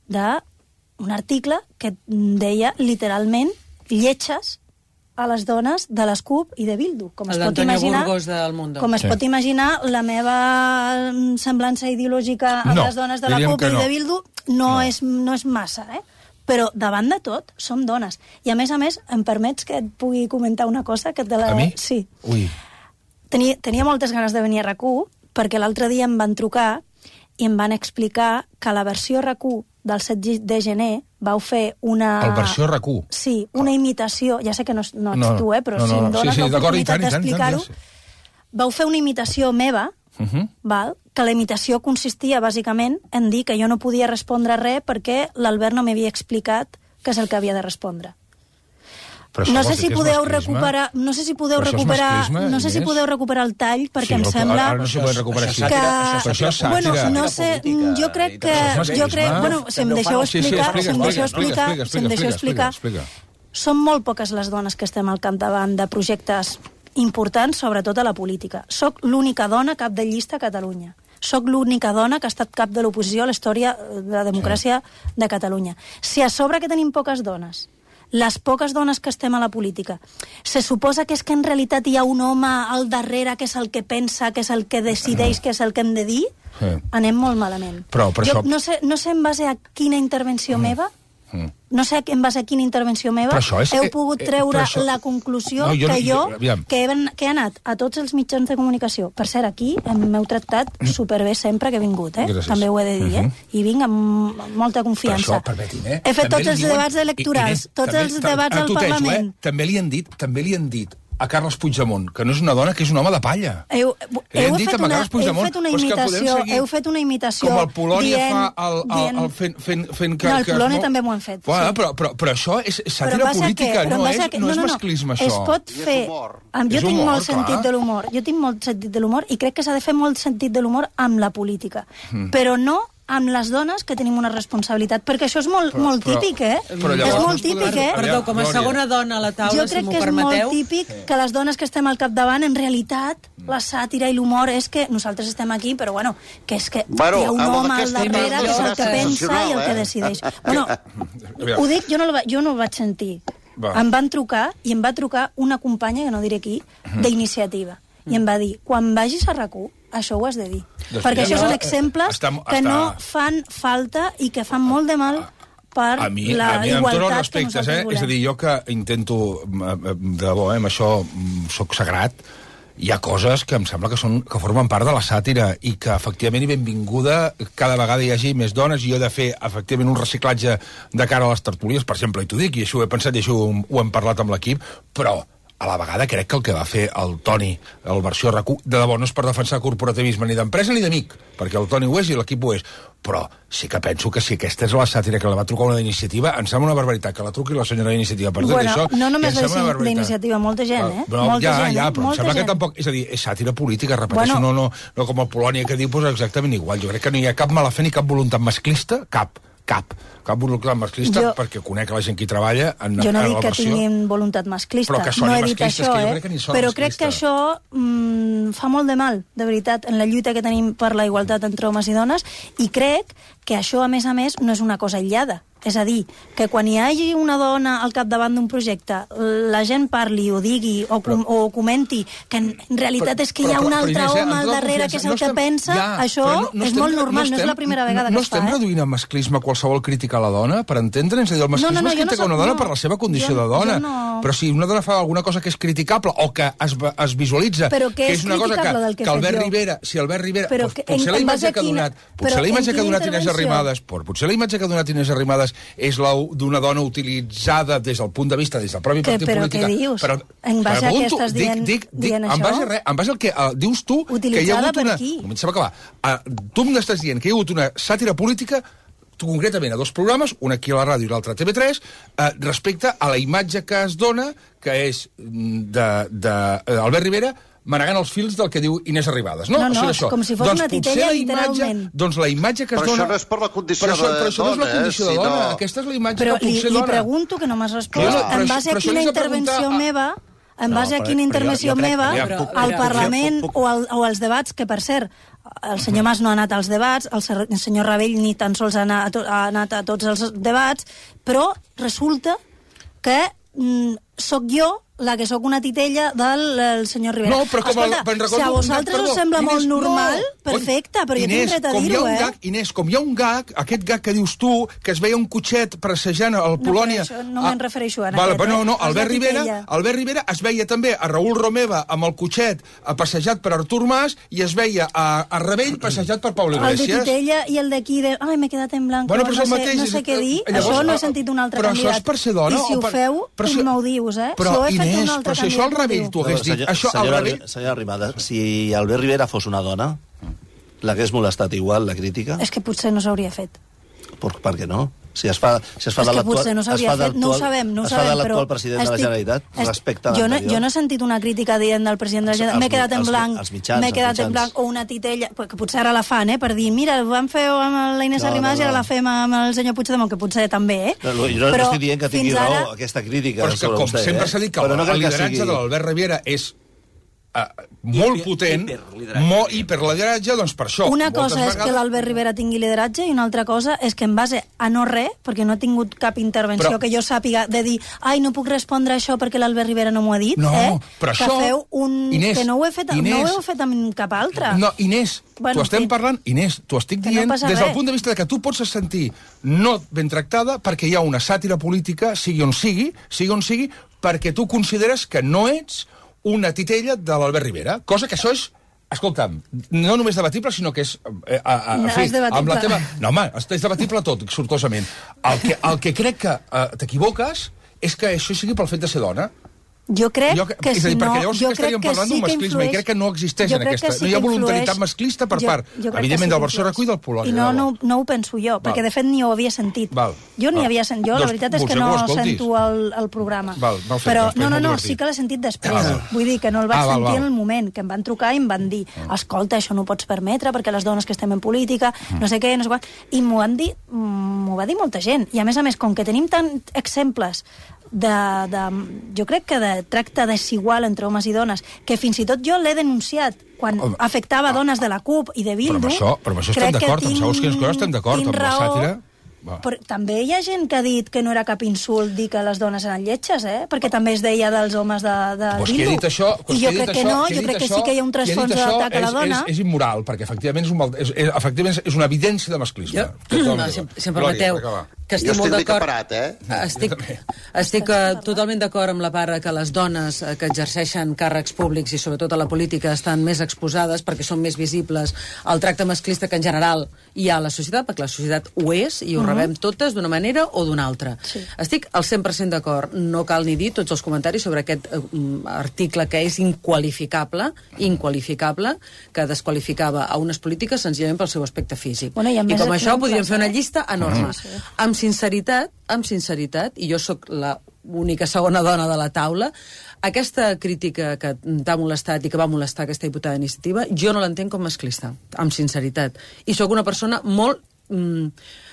Speaker 2: d'un article que deia literalment lletges a les dones de les CUP i de Bildu. Com es
Speaker 6: El
Speaker 2: pot
Speaker 6: d'Antonio
Speaker 2: imaginar,
Speaker 6: Burgos del Mundo.
Speaker 2: com es
Speaker 1: Sí.
Speaker 2: pot imaginar, la meva semblança ideològica amb
Speaker 1: No,
Speaker 2: les dones de la
Speaker 1: diríem
Speaker 2: CUP
Speaker 1: que
Speaker 2: i
Speaker 1: no.
Speaker 2: de Bildu no, És, no és massa, eh? Però davant de tot, som dones. I a més a més, em permets que et pugui comentar una cosa? Que de la...
Speaker 1: A mi?
Speaker 2: Sí.
Speaker 1: Ui.
Speaker 2: Tenia, tenia moltes ganes de venir a RAC u perquè l'altre dia em van trucar i em van explicar que la versió RAC u del set de gener vau fer una...
Speaker 1: El versió RAC u?
Speaker 2: Sí, una imitació, ja sé que no, no ets
Speaker 1: No,
Speaker 2: tu, eh, però
Speaker 1: no,
Speaker 2: si
Speaker 1: no,
Speaker 2: em
Speaker 1: no.
Speaker 2: dones
Speaker 1: Sí, sí, d'acord, i
Speaker 2: l'oportunitat
Speaker 1: tant, i tant,
Speaker 2: d'explicar-ho,
Speaker 1: tant, ja
Speaker 2: vau fer una imitació meva,
Speaker 1: Uh -huh.
Speaker 2: val? Que la imitació consistia bàsicament en dir que jo no podia respondre res perquè l'Albert no m'havia explicat què és el que havia de respondre.
Speaker 1: Però això
Speaker 2: No
Speaker 1: vol
Speaker 2: sé
Speaker 1: dir
Speaker 2: si
Speaker 1: que és
Speaker 2: podeu
Speaker 1: masclisme?
Speaker 2: recuperar, no sé si podeu
Speaker 1: Però això és
Speaker 2: recuperar,
Speaker 1: masclisme,
Speaker 2: no sé si
Speaker 1: Inés?
Speaker 2: podeu recuperar el tall perquè
Speaker 1: Sí,
Speaker 2: em
Speaker 1: però
Speaker 2: sembla
Speaker 1: ara no s'ho pot recuperar així.
Speaker 2: que
Speaker 1: Però això és sàtira.
Speaker 2: bueno, no
Speaker 5: Sàtira
Speaker 2: sé,
Speaker 5: política
Speaker 2: jo crec que
Speaker 1: Això és
Speaker 2: jo crec,
Speaker 1: masclisme.
Speaker 2: bueno, si em
Speaker 5: També ho
Speaker 2: deixeu
Speaker 5: fan.
Speaker 1: Sí, sí,
Speaker 2: explicar,
Speaker 1: explica,
Speaker 2: si em deixeu
Speaker 1: explica,
Speaker 2: explicar,
Speaker 1: explica,
Speaker 2: si em deixeu
Speaker 1: explica,
Speaker 2: explicar,
Speaker 1: explica.
Speaker 2: són molt poques les dones que estem al capdavant de projectes importants, sobretot a la política. Soc l'única dona cap de llista a Catalunya. Soc l'única dona que ha estat cap de l'oposició a la història de la democràcia de Catalunya. Si a sobre que tenim poques dones, les poques dones que estem a la política, se suposa que és que en realitat hi ha un home al darrere que és el que pensa, que és el que decideix, que és el que hem de dir,
Speaker 1: Sí.
Speaker 2: anem molt malament.
Speaker 1: Però, però
Speaker 2: jo
Speaker 1: això-
Speaker 2: no sé, no sé en base a quina intervenció meva, no sé en base a quina intervenció meva
Speaker 1: Però això és-
Speaker 2: heu
Speaker 1: eh,
Speaker 2: pogut
Speaker 1: eh,
Speaker 2: treure
Speaker 1: però això-
Speaker 2: la conclusió
Speaker 1: No, jo no-
Speaker 2: que jo,
Speaker 1: jo- aviam.
Speaker 2: que, he, que he anat a tots els mitjans de comunicació. Per cert, aquí m'heu tractat superbé sempre que he vingut, eh?
Speaker 1: Gràcies.
Speaker 2: També ho he de dir, eh?
Speaker 1: Mhm.
Speaker 2: I vinc amb, amb molta confiança.
Speaker 1: Però això, permeti'm, eh?
Speaker 2: He fet
Speaker 1: També
Speaker 2: tots
Speaker 1: li
Speaker 2: els
Speaker 1: diuen-
Speaker 2: debats electorals,
Speaker 1: Inés,
Speaker 2: tots
Speaker 1: també-
Speaker 2: els
Speaker 1: tam-
Speaker 2: debats
Speaker 1: a
Speaker 2: al
Speaker 1: tutejo,
Speaker 2: Parlament.
Speaker 1: Eh? També li han dit, també li han dit a Carles Puigdemont, que no és una dona, que és un home de palla.
Speaker 2: Heu,
Speaker 1: Li han
Speaker 2: heu,
Speaker 1: dit
Speaker 2: fet
Speaker 1: a
Speaker 2: una,
Speaker 1: Carles
Speaker 2: heu
Speaker 1: Puigdemont,
Speaker 2: fet una
Speaker 1: però és que podem
Speaker 2: imitació,
Speaker 1: seguir
Speaker 2: heu fet una imitació
Speaker 1: com el Polònia
Speaker 2: dient,
Speaker 1: fa el, el,
Speaker 2: dient,
Speaker 1: el fent, fent, fent que...
Speaker 2: No, el
Speaker 1: que es
Speaker 2: Polònia
Speaker 1: mou-
Speaker 2: també m'ho han fet,
Speaker 1: Bueno,
Speaker 2: sí.
Speaker 1: però, però, però això és
Speaker 2: Però en
Speaker 1: sàtira
Speaker 2: base a
Speaker 1: política,
Speaker 2: què? Però en
Speaker 1: no,
Speaker 2: base
Speaker 1: és,
Speaker 2: a què?
Speaker 1: no és masclisme, això.
Speaker 2: Es pot
Speaker 7: I és
Speaker 2: fer...
Speaker 7: humor.
Speaker 2: Amb, jo
Speaker 1: És
Speaker 2: tinc
Speaker 1: humor,
Speaker 2: molt sentit
Speaker 1: clar.
Speaker 2: de l'humor. Jo tinc molt sentit de l'humor i crec que s'ha de fer molt sentit de l'humor amb la política.
Speaker 1: Mm.
Speaker 2: Però no amb les dones que tenim una responsabilitat, perquè això és molt,
Speaker 1: Però-
Speaker 2: molt
Speaker 1: però-
Speaker 2: típic, eh?
Speaker 1: però
Speaker 2: és
Speaker 1: llavors
Speaker 2: molt
Speaker 1: no es podrà-
Speaker 2: típic, eh?
Speaker 6: Perdó, com a
Speaker 1: Glòria.
Speaker 6: segona dona a la taula,
Speaker 2: Jo
Speaker 6: si
Speaker 2: crec
Speaker 6: m'ho
Speaker 2: que és
Speaker 6: permeteu.
Speaker 2: molt típic que les dones que estem al capdavant, en realitat, la sàtira i l'humor és que nosaltres estem aquí, però bueno, que és que
Speaker 7: Bueno,
Speaker 2: hi ha un
Speaker 7: amb
Speaker 2: home al
Speaker 7: aquesta
Speaker 2: darrere que és el que
Speaker 7: imatge
Speaker 2: pensa i el que
Speaker 7: sensacional, eh?
Speaker 2: decideix. Bueno,
Speaker 1: Aviam.
Speaker 2: ho dic, jo no, el, va- jo no el vaig sentir.
Speaker 1: Va.
Speaker 2: Em van trucar, i em va trucar una companya, que no diré qui, d'iniciativa. I em va dir, quan vagis a RAC u, això ho has de dir.
Speaker 1: Doncs
Speaker 2: Perquè
Speaker 1: mira,
Speaker 2: això són
Speaker 1: jo-
Speaker 2: exemples
Speaker 1: està-
Speaker 2: que
Speaker 1: està-
Speaker 2: no fan falta i que fan molt de mal per
Speaker 1: A mi,
Speaker 2: la
Speaker 1: a mi amb tots els
Speaker 2: igualtat que
Speaker 1: respectes,
Speaker 2: nosaltres
Speaker 1: eh?
Speaker 2: volem.
Speaker 1: És a dir, jo que intento, eh, de debò, eh, amb això mm, sóc sagrat, hi ha coses que em sembla que, són, que formen part de la sàtira i que, efectivament, i benvinguda, cada vegada hi hagi més dones i jo he de fer, efectivament, un reciclatge de cara a les tertúlies, per exemple, i t'ho dic, i això ho he pensat i això ho, ho hem parlat amb l'equip, però a la vegada crec que el que va fer el Toni, el versió RAC u, de debò no és per defensar corporativisme ni d'empresa ni d'amic, perquè el Toni ho és i l'equip ho és, però sí que penso que si aquesta és la sàtira que la va trucar una d'iniciativa, em sembla una barbaritat que la truqui la senyora d'iniciativa. Per tot
Speaker 2: Bueno,
Speaker 1: això,
Speaker 2: no només
Speaker 1: em sembla una
Speaker 2: la
Speaker 1: barbaritat.
Speaker 2: d'iniciativa, molta gent, eh?
Speaker 1: Però,
Speaker 2: Molta
Speaker 1: ja,
Speaker 2: gent,
Speaker 1: ja,
Speaker 2: eh?
Speaker 1: però em
Speaker 2: Molta
Speaker 1: sembla que
Speaker 2: gent.
Speaker 1: tampoc... És a dir, és sàtira política, repeteixo,
Speaker 2: Bueno.
Speaker 1: no, no, no com el Polònia que diu, pues, exactament igual. Jo crec que no hi ha cap mala fe ni cap voluntat masclista, cap. cap, cap voluntat masclista,
Speaker 2: Jo-
Speaker 1: perquè conec la gent que hi treballa en,
Speaker 2: Jo no
Speaker 1: en
Speaker 2: dic
Speaker 1: la
Speaker 2: que
Speaker 1: versió...
Speaker 2: tinguin voluntat masclista,
Speaker 1: Però que soni
Speaker 2: no he dit
Speaker 1: masclistes,
Speaker 2: això,
Speaker 1: que jo
Speaker 2: eh?
Speaker 1: crec que ni sona
Speaker 2: Però crec que
Speaker 1: masclista.
Speaker 2: això mm, fa molt de mal, de veritat, en la lluita que tenim per la igualtat entre homes i dones, i crec que això, a més a més, no és una cosa aïllada. És a dir, que quan hi hagi una dona al capdavant d'un projecte, la gent parli o digui o, com, o comenti que en realitat
Speaker 1: Però-
Speaker 2: és que hi ha
Speaker 1: però-
Speaker 2: un
Speaker 1: però,
Speaker 2: altre
Speaker 1: Inés, eh,
Speaker 2: home
Speaker 1: amb
Speaker 2: al
Speaker 1: tota
Speaker 2: darrere
Speaker 1: confiança,
Speaker 2: que és el
Speaker 1: no
Speaker 2: que
Speaker 1: estem-
Speaker 2: pensa,
Speaker 1: ja,
Speaker 2: això
Speaker 1: però no- no
Speaker 2: és
Speaker 1: estem-
Speaker 2: molt normal, no,
Speaker 1: estem-
Speaker 2: és la primera vegada
Speaker 1: no
Speaker 2: que es fa,
Speaker 1: estem
Speaker 2: eh?
Speaker 1: reduint a masclisme qualsevol crítica a la dona, per entendre'ns, és a dir, el masclisme
Speaker 2: No, no, no,
Speaker 1: és
Speaker 2: jo no
Speaker 1: criticar
Speaker 2: soc-
Speaker 1: una dona
Speaker 2: no,
Speaker 1: per la seva condició
Speaker 2: jo-
Speaker 1: de dona,
Speaker 2: jo no-
Speaker 1: però si una dona fa alguna cosa que és criticable o que es, es visualitza
Speaker 2: Però què
Speaker 1: que
Speaker 2: és
Speaker 1: és una cosa que,
Speaker 2: criticable del que he
Speaker 1: que Albert
Speaker 2: fet jo?
Speaker 1: Rivera, si Albert Rivera,
Speaker 2: Però
Speaker 1: doncs,
Speaker 2: que-
Speaker 1: potser
Speaker 2: en-
Speaker 1: la
Speaker 2: en base
Speaker 1: imatge
Speaker 2: a
Speaker 1: que ha
Speaker 2: quina-
Speaker 1: donat,
Speaker 2: però
Speaker 1: potser la
Speaker 2: en
Speaker 1: imatge que ha
Speaker 2: quina
Speaker 1: donat Inés
Speaker 2: intervenció?
Speaker 1: Arrimadas, por, potser la imatge que ha donat Inés Arrimadas és la d'una dona utilitzada des del punt de vista des del propi
Speaker 2: Que-
Speaker 1: partit
Speaker 2: però
Speaker 1: polític.
Speaker 2: què dius?
Speaker 1: Però,
Speaker 2: En base
Speaker 1: però
Speaker 2: a què
Speaker 1: pregunto,
Speaker 2: estàs dient-
Speaker 1: dic, dic, dic,
Speaker 2: dient
Speaker 1: en
Speaker 2: això?
Speaker 1: base a res, en base al que uh, dius tu, que hi ha
Speaker 2: Utilitzada
Speaker 1: hagut
Speaker 2: per
Speaker 1: una...
Speaker 2: qui?
Speaker 1: Un moment, se m'acaba. Uh, tu m'estàs dient que hi ha hagut una sàtira política tu, concretament a dos programes, un aquí a la ràdio i l'altre a T V tres, eh, respecte a la imatge que es dona, que és d'Albert Rivera, manegant els fils del que diu Inés Arrimadas, no?
Speaker 2: No, no,
Speaker 1: o sigui, això.
Speaker 2: com si fos
Speaker 1: doncs
Speaker 2: una
Speaker 1: potser
Speaker 2: titella,
Speaker 1: la imatge,
Speaker 2: literalment.
Speaker 1: Doncs la imatge que es
Speaker 7: Però
Speaker 1: dona...
Speaker 7: això no és per la condició
Speaker 1: però això,
Speaker 7: de
Speaker 1: però això no és la
Speaker 7: dona, eh,
Speaker 1: condició de
Speaker 7: sinó-
Speaker 1: dona. Aquesta és la imatge
Speaker 2: Però
Speaker 1: que
Speaker 2: li,
Speaker 1: potser
Speaker 2: li
Speaker 1: dona.
Speaker 2: pregunto, que no m'has respost,
Speaker 1: Clar, però
Speaker 2: en
Speaker 1: això-
Speaker 2: base a
Speaker 1: però això
Speaker 2: quina
Speaker 1: li has de
Speaker 2: intervenció
Speaker 1: preguntar a-
Speaker 2: meva, en
Speaker 8: No,
Speaker 2: base a
Speaker 8: però-
Speaker 2: quina
Speaker 8: però jo-
Speaker 2: intervenció
Speaker 8: jo crec-
Speaker 2: meva,
Speaker 1: Aviam, puc-
Speaker 2: al
Speaker 8: puc-
Speaker 2: Parlament
Speaker 8: puc-
Speaker 2: o, al, o als debats, que per cert, el senyor Mas no ha anat als debats, el, ser, el senyor Rabell ni tan sols ha anat, a to, ha anat a tots els debats, però resulta que mm, sóc jo la que sóc una titella del el senyor Rivera.
Speaker 1: No, però com
Speaker 2: Escolta,
Speaker 1: el, me'n recordo
Speaker 2: si a
Speaker 1: un gag,
Speaker 2: vosaltres
Speaker 1: perdó,
Speaker 2: us sembla
Speaker 1: Inés,
Speaker 2: molt normal,
Speaker 1: no,
Speaker 2: perfecte, però jo
Speaker 1: Inés,
Speaker 2: tinc dret a
Speaker 1: com hi ha
Speaker 2: dir-ho,
Speaker 1: un
Speaker 2: eh?
Speaker 1: Gag, Inés, com hi ha un gag, aquest gag que dius tu, que es veia un cotxet passejant al Polònia...
Speaker 2: però això no me'n refereixo a
Speaker 1: vale,
Speaker 2: aquest,
Speaker 1: però no,
Speaker 2: eh?
Speaker 1: no,
Speaker 2: És la
Speaker 1: Albert Rivera,
Speaker 2: titella.
Speaker 1: Albert Rivera es veia també a Raül Romeva amb el cotxet eh, passejat per Artur Mas i es veia a, a Rebell passejat per Pablo
Speaker 2: El de
Speaker 1: Iglesias.
Speaker 2: Titella i el d'aquí de... Ai, m'he quedat en blanc,
Speaker 1: Bueno, però és
Speaker 2: no,
Speaker 1: el
Speaker 2: sé,
Speaker 1: mateix,
Speaker 2: no
Speaker 1: és-
Speaker 2: sé què dir.
Speaker 1: llavors,
Speaker 2: Això no he
Speaker 1: eh,
Speaker 2: sentit un altre
Speaker 1: però
Speaker 2: candidat.
Speaker 1: això és per ser dona
Speaker 2: I si
Speaker 1: o
Speaker 2: ho
Speaker 1: per-
Speaker 2: feu,
Speaker 1: però si-
Speaker 2: m'ho dius, eh?
Speaker 1: Però,
Speaker 2: si ho he fet
Speaker 1: Inés,
Speaker 2: un altre
Speaker 1: però si això al
Speaker 2: candidat, m'ho
Speaker 1: Rebell
Speaker 2: diu.
Speaker 1: tu hagués dit... Això al
Speaker 5: senyora,
Speaker 1: Rebell...
Speaker 5: senyora Arrimadas, si Albert Rivera fos una dona, l'hagués molestat igual, la crítica?
Speaker 2: És que potser no s'hauria fet.
Speaker 5: Per, per què no? Si es fa, si es fa
Speaker 2: És
Speaker 5: de
Speaker 2: que
Speaker 5: l'actual...
Speaker 2: potser no
Speaker 5: es
Speaker 2: s'hauria
Speaker 5: fa
Speaker 2: fet, no ho
Speaker 5: d'actual-
Speaker 2: sabem, no ho
Speaker 5: es fa
Speaker 2: sabem,
Speaker 5: de
Speaker 2: però...
Speaker 5: l'actual president de la
Speaker 2: estic-
Speaker 5: Generalitat
Speaker 2: est-
Speaker 5: respecte a
Speaker 2: jo no,
Speaker 5: l'anterior.
Speaker 2: jo no he sentit una crítica dient del president de la
Speaker 5: Els-
Speaker 2: Generalitat. M'he
Speaker 5: els-
Speaker 2: quedat en
Speaker 5: els-
Speaker 2: blanc,
Speaker 5: els mitjans,
Speaker 2: m'he
Speaker 5: els
Speaker 2: quedat en
Speaker 5: mitjans.
Speaker 2: blanc, o una titella, que potser ara la fan, eh, per dir, mira, ho vam fer amb la Inés
Speaker 5: No,
Speaker 2: Arrimadas
Speaker 5: no,
Speaker 2: i ara
Speaker 5: no.
Speaker 2: la fem amb el senyor Puigdemont, que potser també, eh?
Speaker 5: No, no, jo no,
Speaker 2: Però
Speaker 5: no estic dient que tingui
Speaker 2: fins ara-
Speaker 5: raó aquesta crítica
Speaker 1: Però és que,
Speaker 5: sobre
Speaker 1: com
Speaker 5: vostè,
Speaker 1: sempre
Speaker 5: eh?
Speaker 1: s'ha dit que
Speaker 5: Però
Speaker 1: el,
Speaker 5: no crec
Speaker 1: el
Speaker 5: que
Speaker 1: lideratge
Speaker 5: sigui-
Speaker 1: de l'Albert Rivera és uh, molt potent,
Speaker 8: hiperlideratge.
Speaker 1: molt hiperlideratge, doncs per això.
Speaker 2: Una
Speaker 1: moltes
Speaker 2: cosa és que
Speaker 1: vegades-
Speaker 2: l'Albert Rivera tingui lideratge i una altra cosa és que en base a no res, perquè no ha tingut cap intervenció
Speaker 1: Però-
Speaker 2: que jo sàpiga de dir ai, no puc respondre a això perquè l'Albert Rivera no m'ho ha dit,
Speaker 1: No,
Speaker 2: eh?
Speaker 1: però
Speaker 2: que
Speaker 1: això-
Speaker 2: feu un...
Speaker 1: Inés,
Speaker 2: que no ho he fet,
Speaker 1: Inés,
Speaker 2: no ho heu fet amb cap altre.
Speaker 1: No, Inés,
Speaker 2: Bueno,
Speaker 1: t'ho estem
Speaker 2: sí.
Speaker 1: parlant, Inés, t'ho estic
Speaker 2: Que no
Speaker 1: dient
Speaker 2: passa
Speaker 1: des del
Speaker 2: res.
Speaker 1: punt de vista de que tu pots sentir no ben tractada perquè hi ha una sàtira política, sigui on sigui, sigui on sigui, perquè tu consideres que no ets una titella de l'Albert Rivera, cosa que això és, escolta'm, no només debatible, sinó que és... Eh, a, a,
Speaker 2: No,
Speaker 1: en fi,
Speaker 2: és debatible.
Speaker 1: amb la teva... No, home, és és debatible tot, sortosament. El que, el que crec que eh, t'equivoques és que això sigui pel fet de ser dona.
Speaker 2: Jo crec
Speaker 1: Jo,
Speaker 2: que
Speaker 1: és a
Speaker 2: si
Speaker 1: dir,
Speaker 2: no...
Speaker 1: perquè llavors sí
Speaker 2: jo
Speaker 1: que
Speaker 2: crec
Speaker 1: estaríem
Speaker 2: que
Speaker 1: parlant
Speaker 2: sí
Speaker 1: d'un
Speaker 2: que
Speaker 1: masclisme i
Speaker 2: influeix-
Speaker 1: crec que no existeix
Speaker 2: jo
Speaker 1: en
Speaker 2: crec
Speaker 1: aquesta...
Speaker 2: que sí
Speaker 1: no hi ha
Speaker 2: que
Speaker 1: voluntarietat
Speaker 2: influeix-
Speaker 1: masclista per
Speaker 2: jo-
Speaker 1: part,
Speaker 2: jo crec que
Speaker 1: evidentment,
Speaker 2: sí
Speaker 1: del
Speaker 2: que
Speaker 1: Barça
Speaker 2: influeix.
Speaker 1: Recu i del Polònia.
Speaker 2: I no,
Speaker 1: de
Speaker 2: no,
Speaker 1: debò.
Speaker 2: no ho penso jo, perquè de fet ni ho havia sentit.
Speaker 1: Val.
Speaker 2: Jo ni
Speaker 1: Val.
Speaker 2: havia sentit. Jo la
Speaker 1: Doncs
Speaker 2: veritat és
Speaker 1: potser
Speaker 2: que
Speaker 1: que ho
Speaker 2: no
Speaker 1: escoltis.
Speaker 2: sento el, el programa.
Speaker 1: Val, mal fet,
Speaker 2: Però
Speaker 1: doncs,
Speaker 2: no, no,
Speaker 1: molt
Speaker 2: no,
Speaker 1: divertit.
Speaker 2: sí que l'he sentit després.
Speaker 1: Ah, val.
Speaker 2: Vull dir que no el vaig
Speaker 1: Ah, val,
Speaker 2: sentir
Speaker 1: val.
Speaker 2: en el moment, que em van trucar i em van dir escolta, això no ho pots permetre perquè les dones que estem en política, no sé què, no sé quan... I m'ho van dir, m'ho va dir molta gent. I a més a més, com que tenim tant exemples de, de, jo crec que de tracte desigual entre homes i dones, que fins i tot jo l'he denunciat quan
Speaker 1: Home,
Speaker 2: afectava dones de la CUP i de Bildu.
Speaker 1: Però amb això, però amb això estem
Speaker 2: crec que
Speaker 1: d'acord, amb
Speaker 2: tinc-
Speaker 1: segons quines coses estem d'acord,
Speaker 2: tinc
Speaker 1: amb la
Speaker 2: raó,
Speaker 1: sàtira... Va.
Speaker 2: Però també hi ha gent que ha dit que no era cap insult dir que les dones eren lletges, eh? Perquè també es deia dels homes de, de
Speaker 1: Pues qui ha
Speaker 2: Bildu.
Speaker 1: dit això, pues
Speaker 2: I
Speaker 1: qui
Speaker 2: jo
Speaker 1: ha dit
Speaker 2: crec que
Speaker 1: això,
Speaker 2: no,
Speaker 1: qui ha
Speaker 2: jo
Speaker 1: dit
Speaker 2: crec que
Speaker 1: això,
Speaker 2: sí que hi ha un
Speaker 1: qui ha dit
Speaker 2: trasfons
Speaker 1: això
Speaker 2: d'atac a la
Speaker 1: és-
Speaker 2: dona.
Speaker 1: És, és immoral, perquè efectivament és, un mal, és, és, efectivament és una evidència de masclisme.
Speaker 6: Jo,
Speaker 1: Totalment
Speaker 6: no, si,
Speaker 1: d'acord.
Speaker 6: si em
Speaker 1: Glòria,
Speaker 6: permeteu,
Speaker 1: per acabar.
Speaker 6: que
Speaker 7: Jo
Speaker 6: estic
Speaker 7: estic
Speaker 6: molt
Speaker 7: una mica
Speaker 6: d'acord...
Speaker 7: parat, eh?
Speaker 6: Estic,
Speaker 1: Jo també.
Speaker 6: estic uh, totalment d'acord amb la part que les dones uh, que exerceixen càrrecs públics i sobretot a la política estan més exposades perquè són més visibles al tracte masclista que en general hi ha a la societat, perquè la societat ho és i ho
Speaker 2: Mhm.
Speaker 6: rebem totes d'una manera o d'una altra.
Speaker 2: Sí.
Speaker 6: Estic al cent per cent d'acord. No cal ni dir tots els comentaris sobre aquest uh, article que és inqualificable, inqualificable, que desqualificava a unes polítiques senzillament pel seu aspecte físic.
Speaker 2: Bueno, i a
Speaker 6: I
Speaker 2: més
Speaker 6: com això
Speaker 2: exemples,
Speaker 6: podríem fer una
Speaker 2: eh?
Speaker 6: llista enorme.
Speaker 2: Sí, sí.
Speaker 6: Amb sinceritat, amb sinceritat, i jo sóc la única segona dona de la taula, aquesta crítica que t'ha molestat i que va molestar aquesta diputada d'iniciativa, jo no l'entenc com masclista, amb sinceritat. I sóc una persona molt... Mm,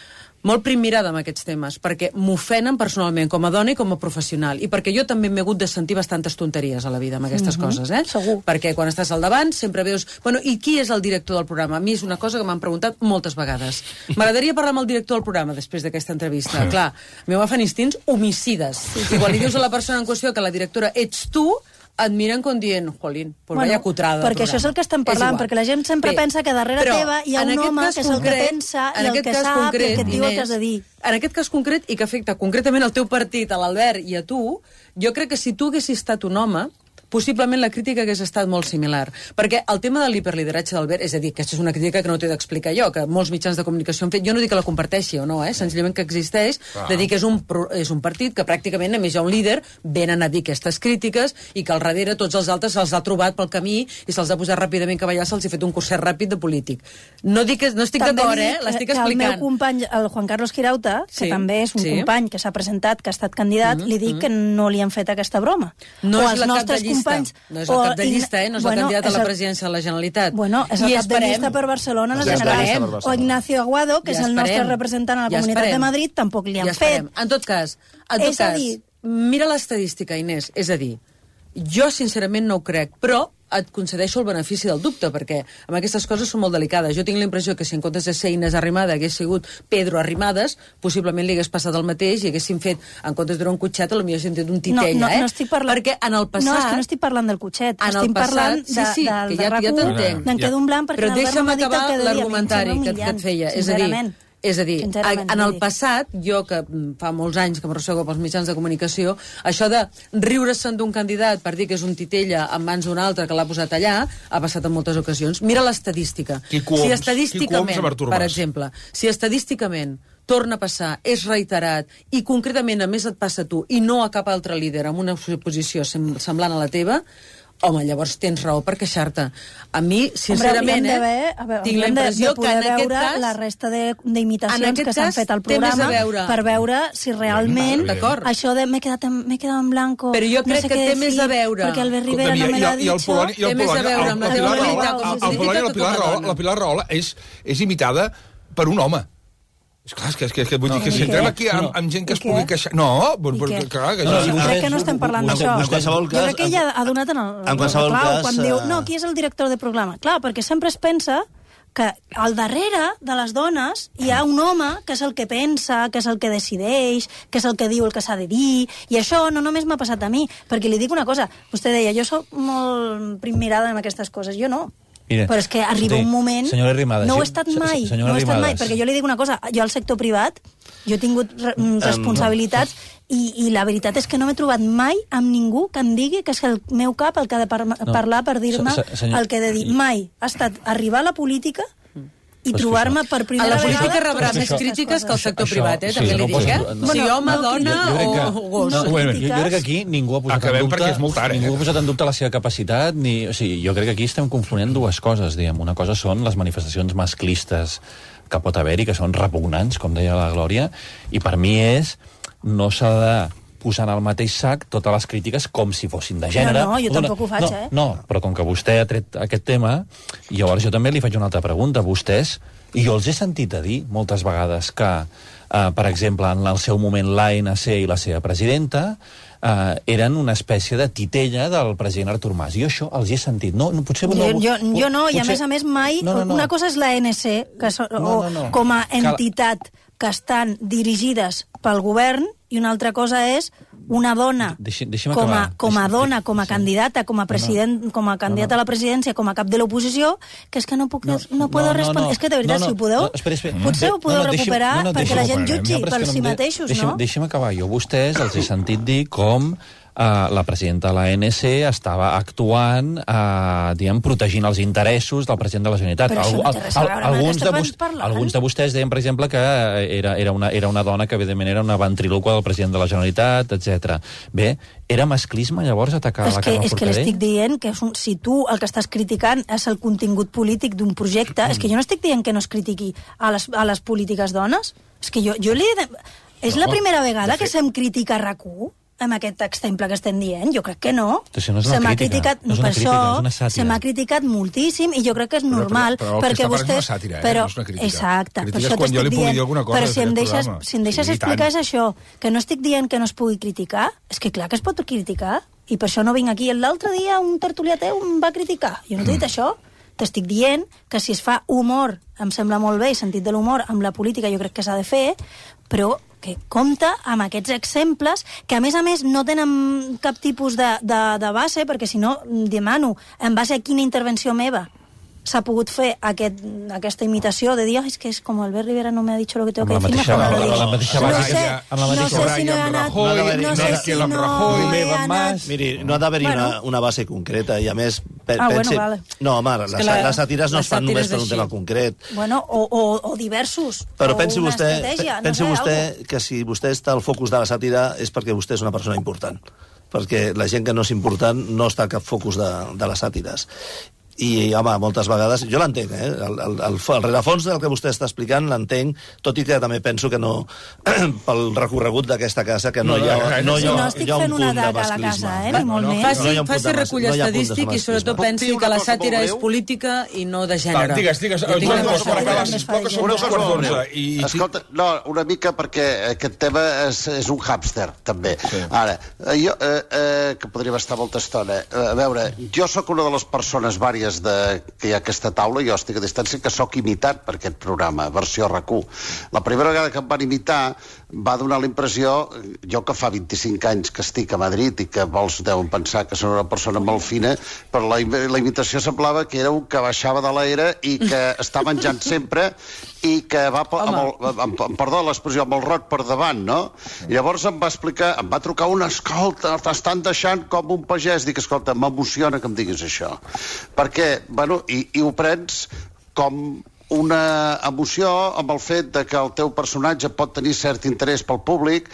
Speaker 6: molt prim mirada amb aquests temes, perquè m'ofenen personalment com a dona i com a professional, i perquè jo també m'he hagut de sentir bastantes tonteries a la vida amb aquestes mm-hmm. coses, eh?
Speaker 2: Segur.
Speaker 6: Perquè quan estàs al davant sempre veus... Bueno, i qui és el director del programa? A mi és una cosa que m'han preguntat moltes vegades. M'agradaria parlar amb el director del programa després d'aquesta entrevista. Clar, a mi m'agafen instints homicides. I quan li dius a la persona en qüestió que la directora ets tu, et miren com dient, jolín, pues bueno, vaya cutrada.
Speaker 2: Perquè això és el que estem parlant, perquè la gent sempre Bé, pensa que darrere teva hi ha un home que és el que pensa i el que sap concret, i el que et diu el que has de dir.
Speaker 6: En aquest cas concret, i que afecta concretament al teu partit, a l'Albert i a tu, jo crec que si tu haguessis estat un home, possiblement la crítica hagués estat molt similar. Perquè el tema de l'hiperlideratge d'Albert, és a dir, que aquesta és una crítica que no t'he d'explicar jo, que molts mitjans de comunicació han fet, jo no dic que la comparteixi o no, eh? Senzillament que existeix, ah. de dir que és un, és un partit que pràcticament només hi ha un líder, venen a dir aquestes crítiques i que al darrere tots els altres se'ls ha trobat pel camí i se'ls ha posat ràpidament que ballar, se'ls ha fet un curset ràpid de polític. No, dic que, no estic d'acord, eh? L'estic explicant.
Speaker 2: El meu company, el Juan Carlos Girauta, que sí, també és un sí. company que s'ha presentat, que ha estat candidat, mm -hmm. li dic que no li han fet aquesta broma.
Speaker 6: No
Speaker 2: o
Speaker 6: és la cap de llista. No és el cap de llista, eh? No és bueno, el candidat a la el... presidència de la Generalitat.
Speaker 2: Bueno, és el
Speaker 6: I
Speaker 2: cap esperem... de llista per Barcelona, no ja general. O Ignacio Aguado, que ja és el nostre representant a la ja Comunitat esperem. de Madrid, tampoc li han ja fet.
Speaker 6: En tot cas, en tot cas dir... mira l'estadística, Inés. És a dir, jo sincerament no ho crec, però et concedeixo el benefici del dubte, perquè amb aquestes coses són molt delicades. Jo tinc la impressió que si en comptes de ser Inés Arrimada hagués sigut Pedro Arrimadas, possiblement li hagués passat el mateix i haguessin fet, en comptes d'un cotxet, potser haguessin fet un titella,
Speaker 2: no, no,
Speaker 6: eh?
Speaker 2: No estic parlant...
Speaker 6: Perquè en el passat...
Speaker 2: No, és que no estic parlant del cotxet, estic
Speaker 6: passat,
Speaker 2: parlant de,
Speaker 6: sí, sí,
Speaker 2: del
Speaker 6: que ja, ja t'entenc.
Speaker 2: D'en quedo un blanc perquè
Speaker 6: però deixa'm acabar l'argumentari que, que et feia. És a dir, És a dir, en el passat, jo que fa molts anys que m'arrossego pels mitjans de comunicació, això de riure-se'n d'un candidat per dir que és un titella en mans d'un altre que l'ha posat allà, ha passat en moltes ocasions. Mira l'estadística. Si estadísticament, per exemple, si estadísticament torna a passar, és reiterat, i concretament a més et passa a tu i no a cap altre líder amb una posició semblant a la teva, home, llavors tens raó per queixar-te. A mi, sincerament,
Speaker 2: eh, veure,
Speaker 6: tinc la impressió
Speaker 2: de, de
Speaker 6: que en aquest cas...
Speaker 2: la resta d'imitacions que s'han fet al programa veure... per veure si realment això de m'he quedat, quedat en blanco...
Speaker 6: Però jo crec no sé que té més a veure...
Speaker 2: Perquè Albert Rivera no me l'ha dit això...
Speaker 6: Té més a veure amb la teva
Speaker 1: realitat. La Pilar Rahola és imitada per un home. És clar, és que, és que, és que vull no, dir que si entrem aquí amb, amb gent que es pugui queixar... No, perquè, clar... Que
Speaker 2: no, jo crec que no estem parlant d'això. Jo crec que ella ha donat en el,
Speaker 5: en qualsevol
Speaker 2: clau
Speaker 5: cas,
Speaker 2: quan diu, no, qui és el director de programa? Clar, perquè sempre es pensa que al darrere de les dones hi ha un home que és el que pensa, que és el que decideix, que és el que diu el que s'ha de dir, i això no només m'ha passat a mi, perquè li dic una cosa, vostè deia, jo soc molt primmirada en aquestes coses, jo no.
Speaker 4: Mira,
Speaker 2: però és que arriba un moment...
Speaker 4: Arrimadas,
Speaker 2: no ho he estat mai, no ho he estat mai, perquè jo li dic una cosa, jo al sector privat, jo he tingut re responsabilitats um, no. i, i la veritat és que no m'he trobat mai amb ningú que em digui que és el meu cap el que ha de par no. parlar per dir-me el que he de dir. Mai ha estat arribar a la política i trobar-me per primera vegada...
Speaker 6: A la política rebrà més crítiques que el sector privat, eh? També li dic, eh? Si home, dona o gos.
Speaker 4: Jo crec que aquí ningú ha posat en dubte ningú ha posat en dubte la seva capacitat, ni... O sigui, jo crec que aquí estem confonent dues coses, diguem. Una cosa són les manifestacions masclistes que pot haver-hi, que són repugnants, com deia la Glòria, i per mi és... no s'ha de posant al mateix sac totes les crítiques com si fossin de gènere.
Speaker 2: No, no, jo tampoc ho faig,
Speaker 4: no,
Speaker 2: eh?
Speaker 4: No, però com que vostè ha tret aquest tema, llavors jo també li faig una altra pregunta. Vostès, i jo els he sentit a dir moltes vegades que, eh, per exemple, en el seu moment l'A N C i la seva presidenta eh, eren una espècie de titella del president Artur Mas. Jo això els he sentit. No, no, potser
Speaker 2: jo,
Speaker 4: no,
Speaker 2: jo, jo no, potser... i a més a més mai... No, no, no. Una cosa és l'A N C, que so, no, no, no. com a entitat que estan dirigides pel govern, i una altra cosa és una dona
Speaker 4: Deixi,
Speaker 2: com, a, com a dona, com a candidata, com a president, no, no. com a candidata no, no. a la presidència, com a cap de l'oposició, que és que no puc no, no puedo no, respondre. No, no. És que de veritat, no, no. si ho podeu, no, espera, espera. potser ho podeu no, no, recuperar no, no, perquè la gent jutgi per si mateixos,
Speaker 4: deixi'm,
Speaker 2: no?
Speaker 4: Deixi'm acabar. Jo vostès els he sentit dir com Uh, la presidenta de l'A N C estava actuant, uh, diguem, protegint els interessos del president de la Generalitat.
Speaker 2: Però això no té res a veure amb el que estàvem parlant.
Speaker 4: Alguns de vostès deien, per exemple, que era, era, una, era una dona que, evidentment, era una ventrílocua del president de la Generalitat, etcètera. Bé, era masclisme, llavors, atacar
Speaker 2: és
Speaker 4: la Carme
Speaker 2: Forcadell? És que l'estic dient que és un, si tu el que estàs criticant és el contingut polític d'un projecte, mm. és que jo no estic dient que no es critiqui a les, a les polítiques dones. És que jo, jo li... És la primera vegada que se'm critica a RAC u? amb aquest exemple que estem dient? Jo crec que no.
Speaker 4: Si no és una
Speaker 2: se m'ha
Speaker 4: crítica,
Speaker 2: criticat,
Speaker 4: no és una
Speaker 2: per
Speaker 4: crítica,
Speaker 2: això,
Speaker 4: és una sàtira.
Speaker 2: se m'ha criticat moltíssim i jo crec que és normal.
Speaker 1: Però, però, però el
Speaker 2: perquè
Speaker 1: que està
Speaker 2: vostè...
Speaker 1: és una sàtira, eh?
Speaker 2: Però,
Speaker 1: no és una crítica.
Speaker 2: exacte,
Speaker 1: Crítica
Speaker 2: per això
Speaker 1: és quan jo
Speaker 2: t'estic
Speaker 1: li pugui
Speaker 2: dient...
Speaker 1: dir alguna cosa
Speaker 2: Però si em deixes,
Speaker 1: programa.
Speaker 2: si em deixes
Speaker 1: Sí,
Speaker 2: explicar és
Speaker 1: tant.
Speaker 2: això, que no estic dient que no es pugui criticar, és que clar que es pot criticar, i per això no vinc aquí. L'altre dia un tertulià teu em va criticar. Jo no t'he dit això. T'estic dient que si es fa humor, em sembla molt bé, i sentit de l'humor, amb la política jo crec que s'ha de fer, però que compta amb aquests exemples que, a més a més, no tenen cap tipus de, de, de base, perquè si no, demano, en base a quina intervenció meva s'ha pogut fer aquest, aquesta imitació de dir, oh, és que és com Albert Rivera no m'ha dit lo que tengo que decir,
Speaker 4: mateixa,
Speaker 2: mejor no lo
Speaker 4: amb la
Speaker 2: digo.
Speaker 4: mateixa
Speaker 2: No
Speaker 4: base,
Speaker 2: sé,
Speaker 4: amb la mateixa
Speaker 2: no sé si no he anat...
Speaker 1: Rajoy,
Speaker 5: no
Speaker 2: No sé si no he anat...
Speaker 5: Miri, no ha d'haver-hi
Speaker 2: Bueno.
Speaker 5: una, una base concreta, i a més... Pe
Speaker 2: Ah, bueno,
Speaker 5: pensi...
Speaker 2: vale.
Speaker 5: No, home, les,
Speaker 6: que la-
Speaker 5: les sàtires no
Speaker 6: les
Speaker 5: es fan només
Speaker 6: sàtires
Speaker 5: per un
Speaker 6: així.
Speaker 5: tema concret.
Speaker 2: Bueno, o, o, o diversos.
Speaker 5: Però
Speaker 2: o
Speaker 5: pensi
Speaker 2: una
Speaker 5: vostè,
Speaker 2: estratègia,
Speaker 5: pensi
Speaker 2: no sé,
Speaker 5: vostè
Speaker 2: algo.
Speaker 5: que si vostè està al focus de la sàtira és perquè vostè és una persona important. Perquè la gent que no és important no està al cap focus de, de les sàtires. I, home, moltes vegades... Jo l'entenc, eh? El, el, el, el rerefons del que vostè està explicant l'entenc, tot i que també penso que no... pel recorregut d'aquesta casa, que no,
Speaker 1: No,
Speaker 5: hi ha,
Speaker 1: no, no,
Speaker 5: no, hi
Speaker 2: Si
Speaker 5: ha,
Speaker 2: no estic
Speaker 5: hi ha un
Speaker 2: fent una
Speaker 5: punt de
Speaker 2: daga a la
Speaker 5: masclisme.
Speaker 2: casa, eh?
Speaker 5: Va,
Speaker 2: Ni molt
Speaker 5: no,
Speaker 2: menys.
Speaker 6: Faci,
Speaker 5: no hi ha un punt
Speaker 6: faci
Speaker 5: de mas-
Speaker 6: recull
Speaker 5: no hi ha punt de
Speaker 6: estadístic i
Speaker 5: masclisme.
Speaker 6: sobretot
Speaker 7: Puc
Speaker 6: pensi
Speaker 7: dir
Speaker 6: que
Speaker 7: una
Speaker 6: la
Speaker 7: cosa
Speaker 6: sàtira
Speaker 7: molt
Speaker 6: és
Speaker 7: breu?
Speaker 6: política i no de
Speaker 1: Va,
Speaker 6: gènere.
Speaker 1: digues, digues.
Speaker 6: Jo tinc
Speaker 1: Joan
Speaker 6: una
Speaker 1: Bosch,
Speaker 6: cosa
Speaker 1: per acabar,
Speaker 6: breu.
Speaker 1: sisplau, que som
Speaker 7: Una
Speaker 1: dos
Speaker 7: cosa
Speaker 1: quarts
Speaker 7: molt
Speaker 1: d'onze.
Speaker 7: breu.
Speaker 1: I, i,
Speaker 7: Escolta, no, una mica perquè aquest tema és, és un hàmster, també.
Speaker 1: Sí.
Speaker 7: Ara, eh, jo, eh, eh, que podríem estar molta estona. Eh, a veure, jo sóc una de les persones vàries de, que hi ha a aquesta taula, jo estic a distància, que sóc imitat per aquest programa, versió R A C U. La primera vegada que em van imitar va donar la impressió, jo que fa vint-i-cinc anys que estic a Madrid i que molts deuen pensar que soc una persona molt fina, però la, la imitació semblava que era un que baixava de l'aire i que està menjant sempre i que va, amb el, amb, amb, perdó l'expressió, amb el rot per davant, no? I llavors em va explicar, em va trucar una, escolta, t'estan deixant com un pagès. Dic, escolta, m'emociona que em diguis això. Perquè, bueno, i, i ho prens com una emoció amb el fet de que el teu personatge pot tenir cert interès pel públic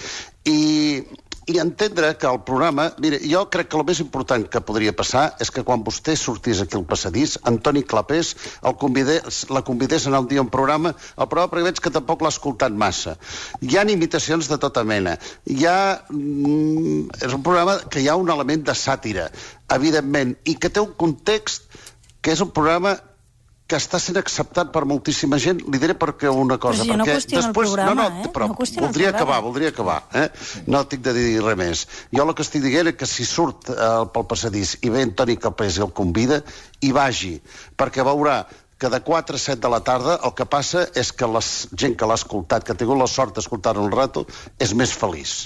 Speaker 7: i, i entendre que el programa... Mira, jo crec que el més important que podria passar és que quan vostè sortís aquí al passadís, Antoni Clapés el convidés, la convidés a anar un dia a un programa, el programa perquè veig que tampoc l'ha escoltat massa. Hi ha imitacions de tota mena. Hi ha... Mm, és un programa que hi ha un element de sàtira, evidentment, i que té un context que és un programa que està sent acceptat per moltíssima gent. Li diré perquè una cosa.
Speaker 2: Però si jo no
Speaker 7: perquè
Speaker 2: qüestiono el
Speaker 7: després,
Speaker 2: programa,
Speaker 7: no, no,
Speaker 2: eh?
Speaker 7: però
Speaker 2: No qüestiono el
Speaker 7: voldria
Speaker 2: programa.
Speaker 7: acabar, voldria acabar. Eh? No tinc de dir res més. Jo el que estic dient és que si surt eh, pel passadís i ve Antoni Capés i el convida, hi vagi, perquè veurà que de quatre a set de la tarda el que passa és que la gent que l'ha escoltat, que ha tingut la sort d'escoltar-ho un rato, és més feliç.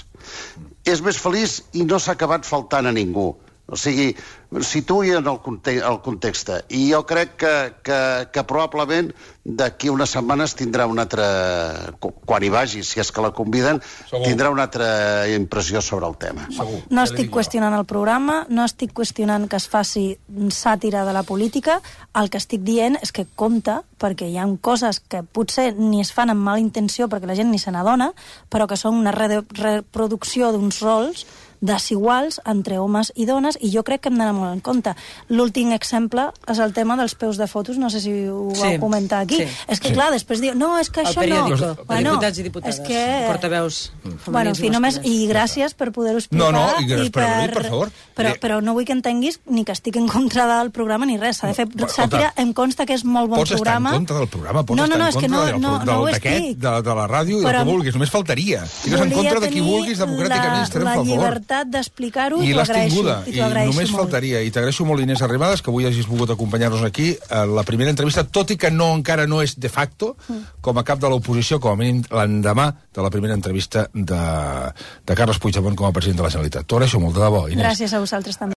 Speaker 7: És més feliç i no s'ha acabat faltant a ningú. O sigui, situï en el, conte el context. I jo crec que, que, que probablement d'aquí unes setmanes tindrà una altra... Quan hi vagi, si és que la conviden,
Speaker 1: Segur.
Speaker 7: tindrà una altra impressió sobre el tema.
Speaker 1: Segur.
Speaker 2: No estic qüestionant el programa, no estic qüestionant que es faci sàtira de la política, el que estic dient és que compta, perquè hi ha coses que potser ni es fan amb mala intenció perquè la gent ni se n'adona, però que són una re reproducció d'uns rols desiguals entre homes i dones, i jo crec que hem d'anar molt en compte. L'últim exemple és el tema dels peus de fotos, no sé si ho
Speaker 6: Sí,
Speaker 2: vau comentar aquí.
Speaker 6: sí.
Speaker 2: És que, clar, després diu, no, és que
Speaker 6: El
Speaker 2: això no...
Speaker 6: periòdico,
Speaker 2: Bueno,
Speaker 6: diputats i diputades,
Speaker 2: és que...
Speaker 6: portaveus
Speaker 2: Bueno, en fi, només, i gràcies per poder-ho explicar.
Speaker 1: No, no, i gràcies per haver dit, per favor.
Speaker 2: Però,
Speaker 1: Eh,
Speaker 2: però no vull que entenguis ni que estic en contra del programa ni res. S'ha de fer
Speaker 1: Però,
Speaker 2: sàtira,
Speaker 1: escolta,
Speaker 2: em consta que és molt bon
Speaker 1: Pots estar en
Speaker 2: programa.
Speaker 1: contra del programa, pots
Speaker 2: no, no, no,
Speaker 1: estar
Speaker 2: és que
Speaker 1: en
Speaker 2: no,
Speaker 1: contra
Speaker 2: no,
Speaker 1: del,
Speaker 2: no ho
Speaker 1: del, d'aquest,
Speaker 2: estic.
Speaker 1: de, de la ràdio i del
Speaker 2: Però
Speaker 1: que vulguis, només faltaria. Estigues en
Speaker 2: Volia
Speaker 1: contra de qui
Speaker 2: tenir
Speaker 1: vulguis democràticament,
Speaker 2: la,
Speaker 1: estarem
Speaker 2: la
Speaker 1: a favor.
Speaker 2: llibertat d'explicar-ho i
Speaker 1: I
Speaker 2: t'ho
Speaker 1: l'has
Speaker 2: agraeixo.
Speaker 1: tinguda,
Speaker 2: I
Speaker 1: i
Speaker 2: t'ho agraeixo
Speaker 1: només
Speaker 2: molt.
Speaker 1: faltaria. I t'agraeixo molt, Inés Arribades, que avui hagis volgut acompanyar-nos aquí a la primera entrevista, tot i que no encara no és de facto, com a cap de l'oposició, com a mínim l'endemà de la primera entrevista de, de Carles Puigdemont com a president de la Generalitat. T'ho agraeixo molt, de debò, Inés.
Speaker 2: Gràcies a vosaltres també.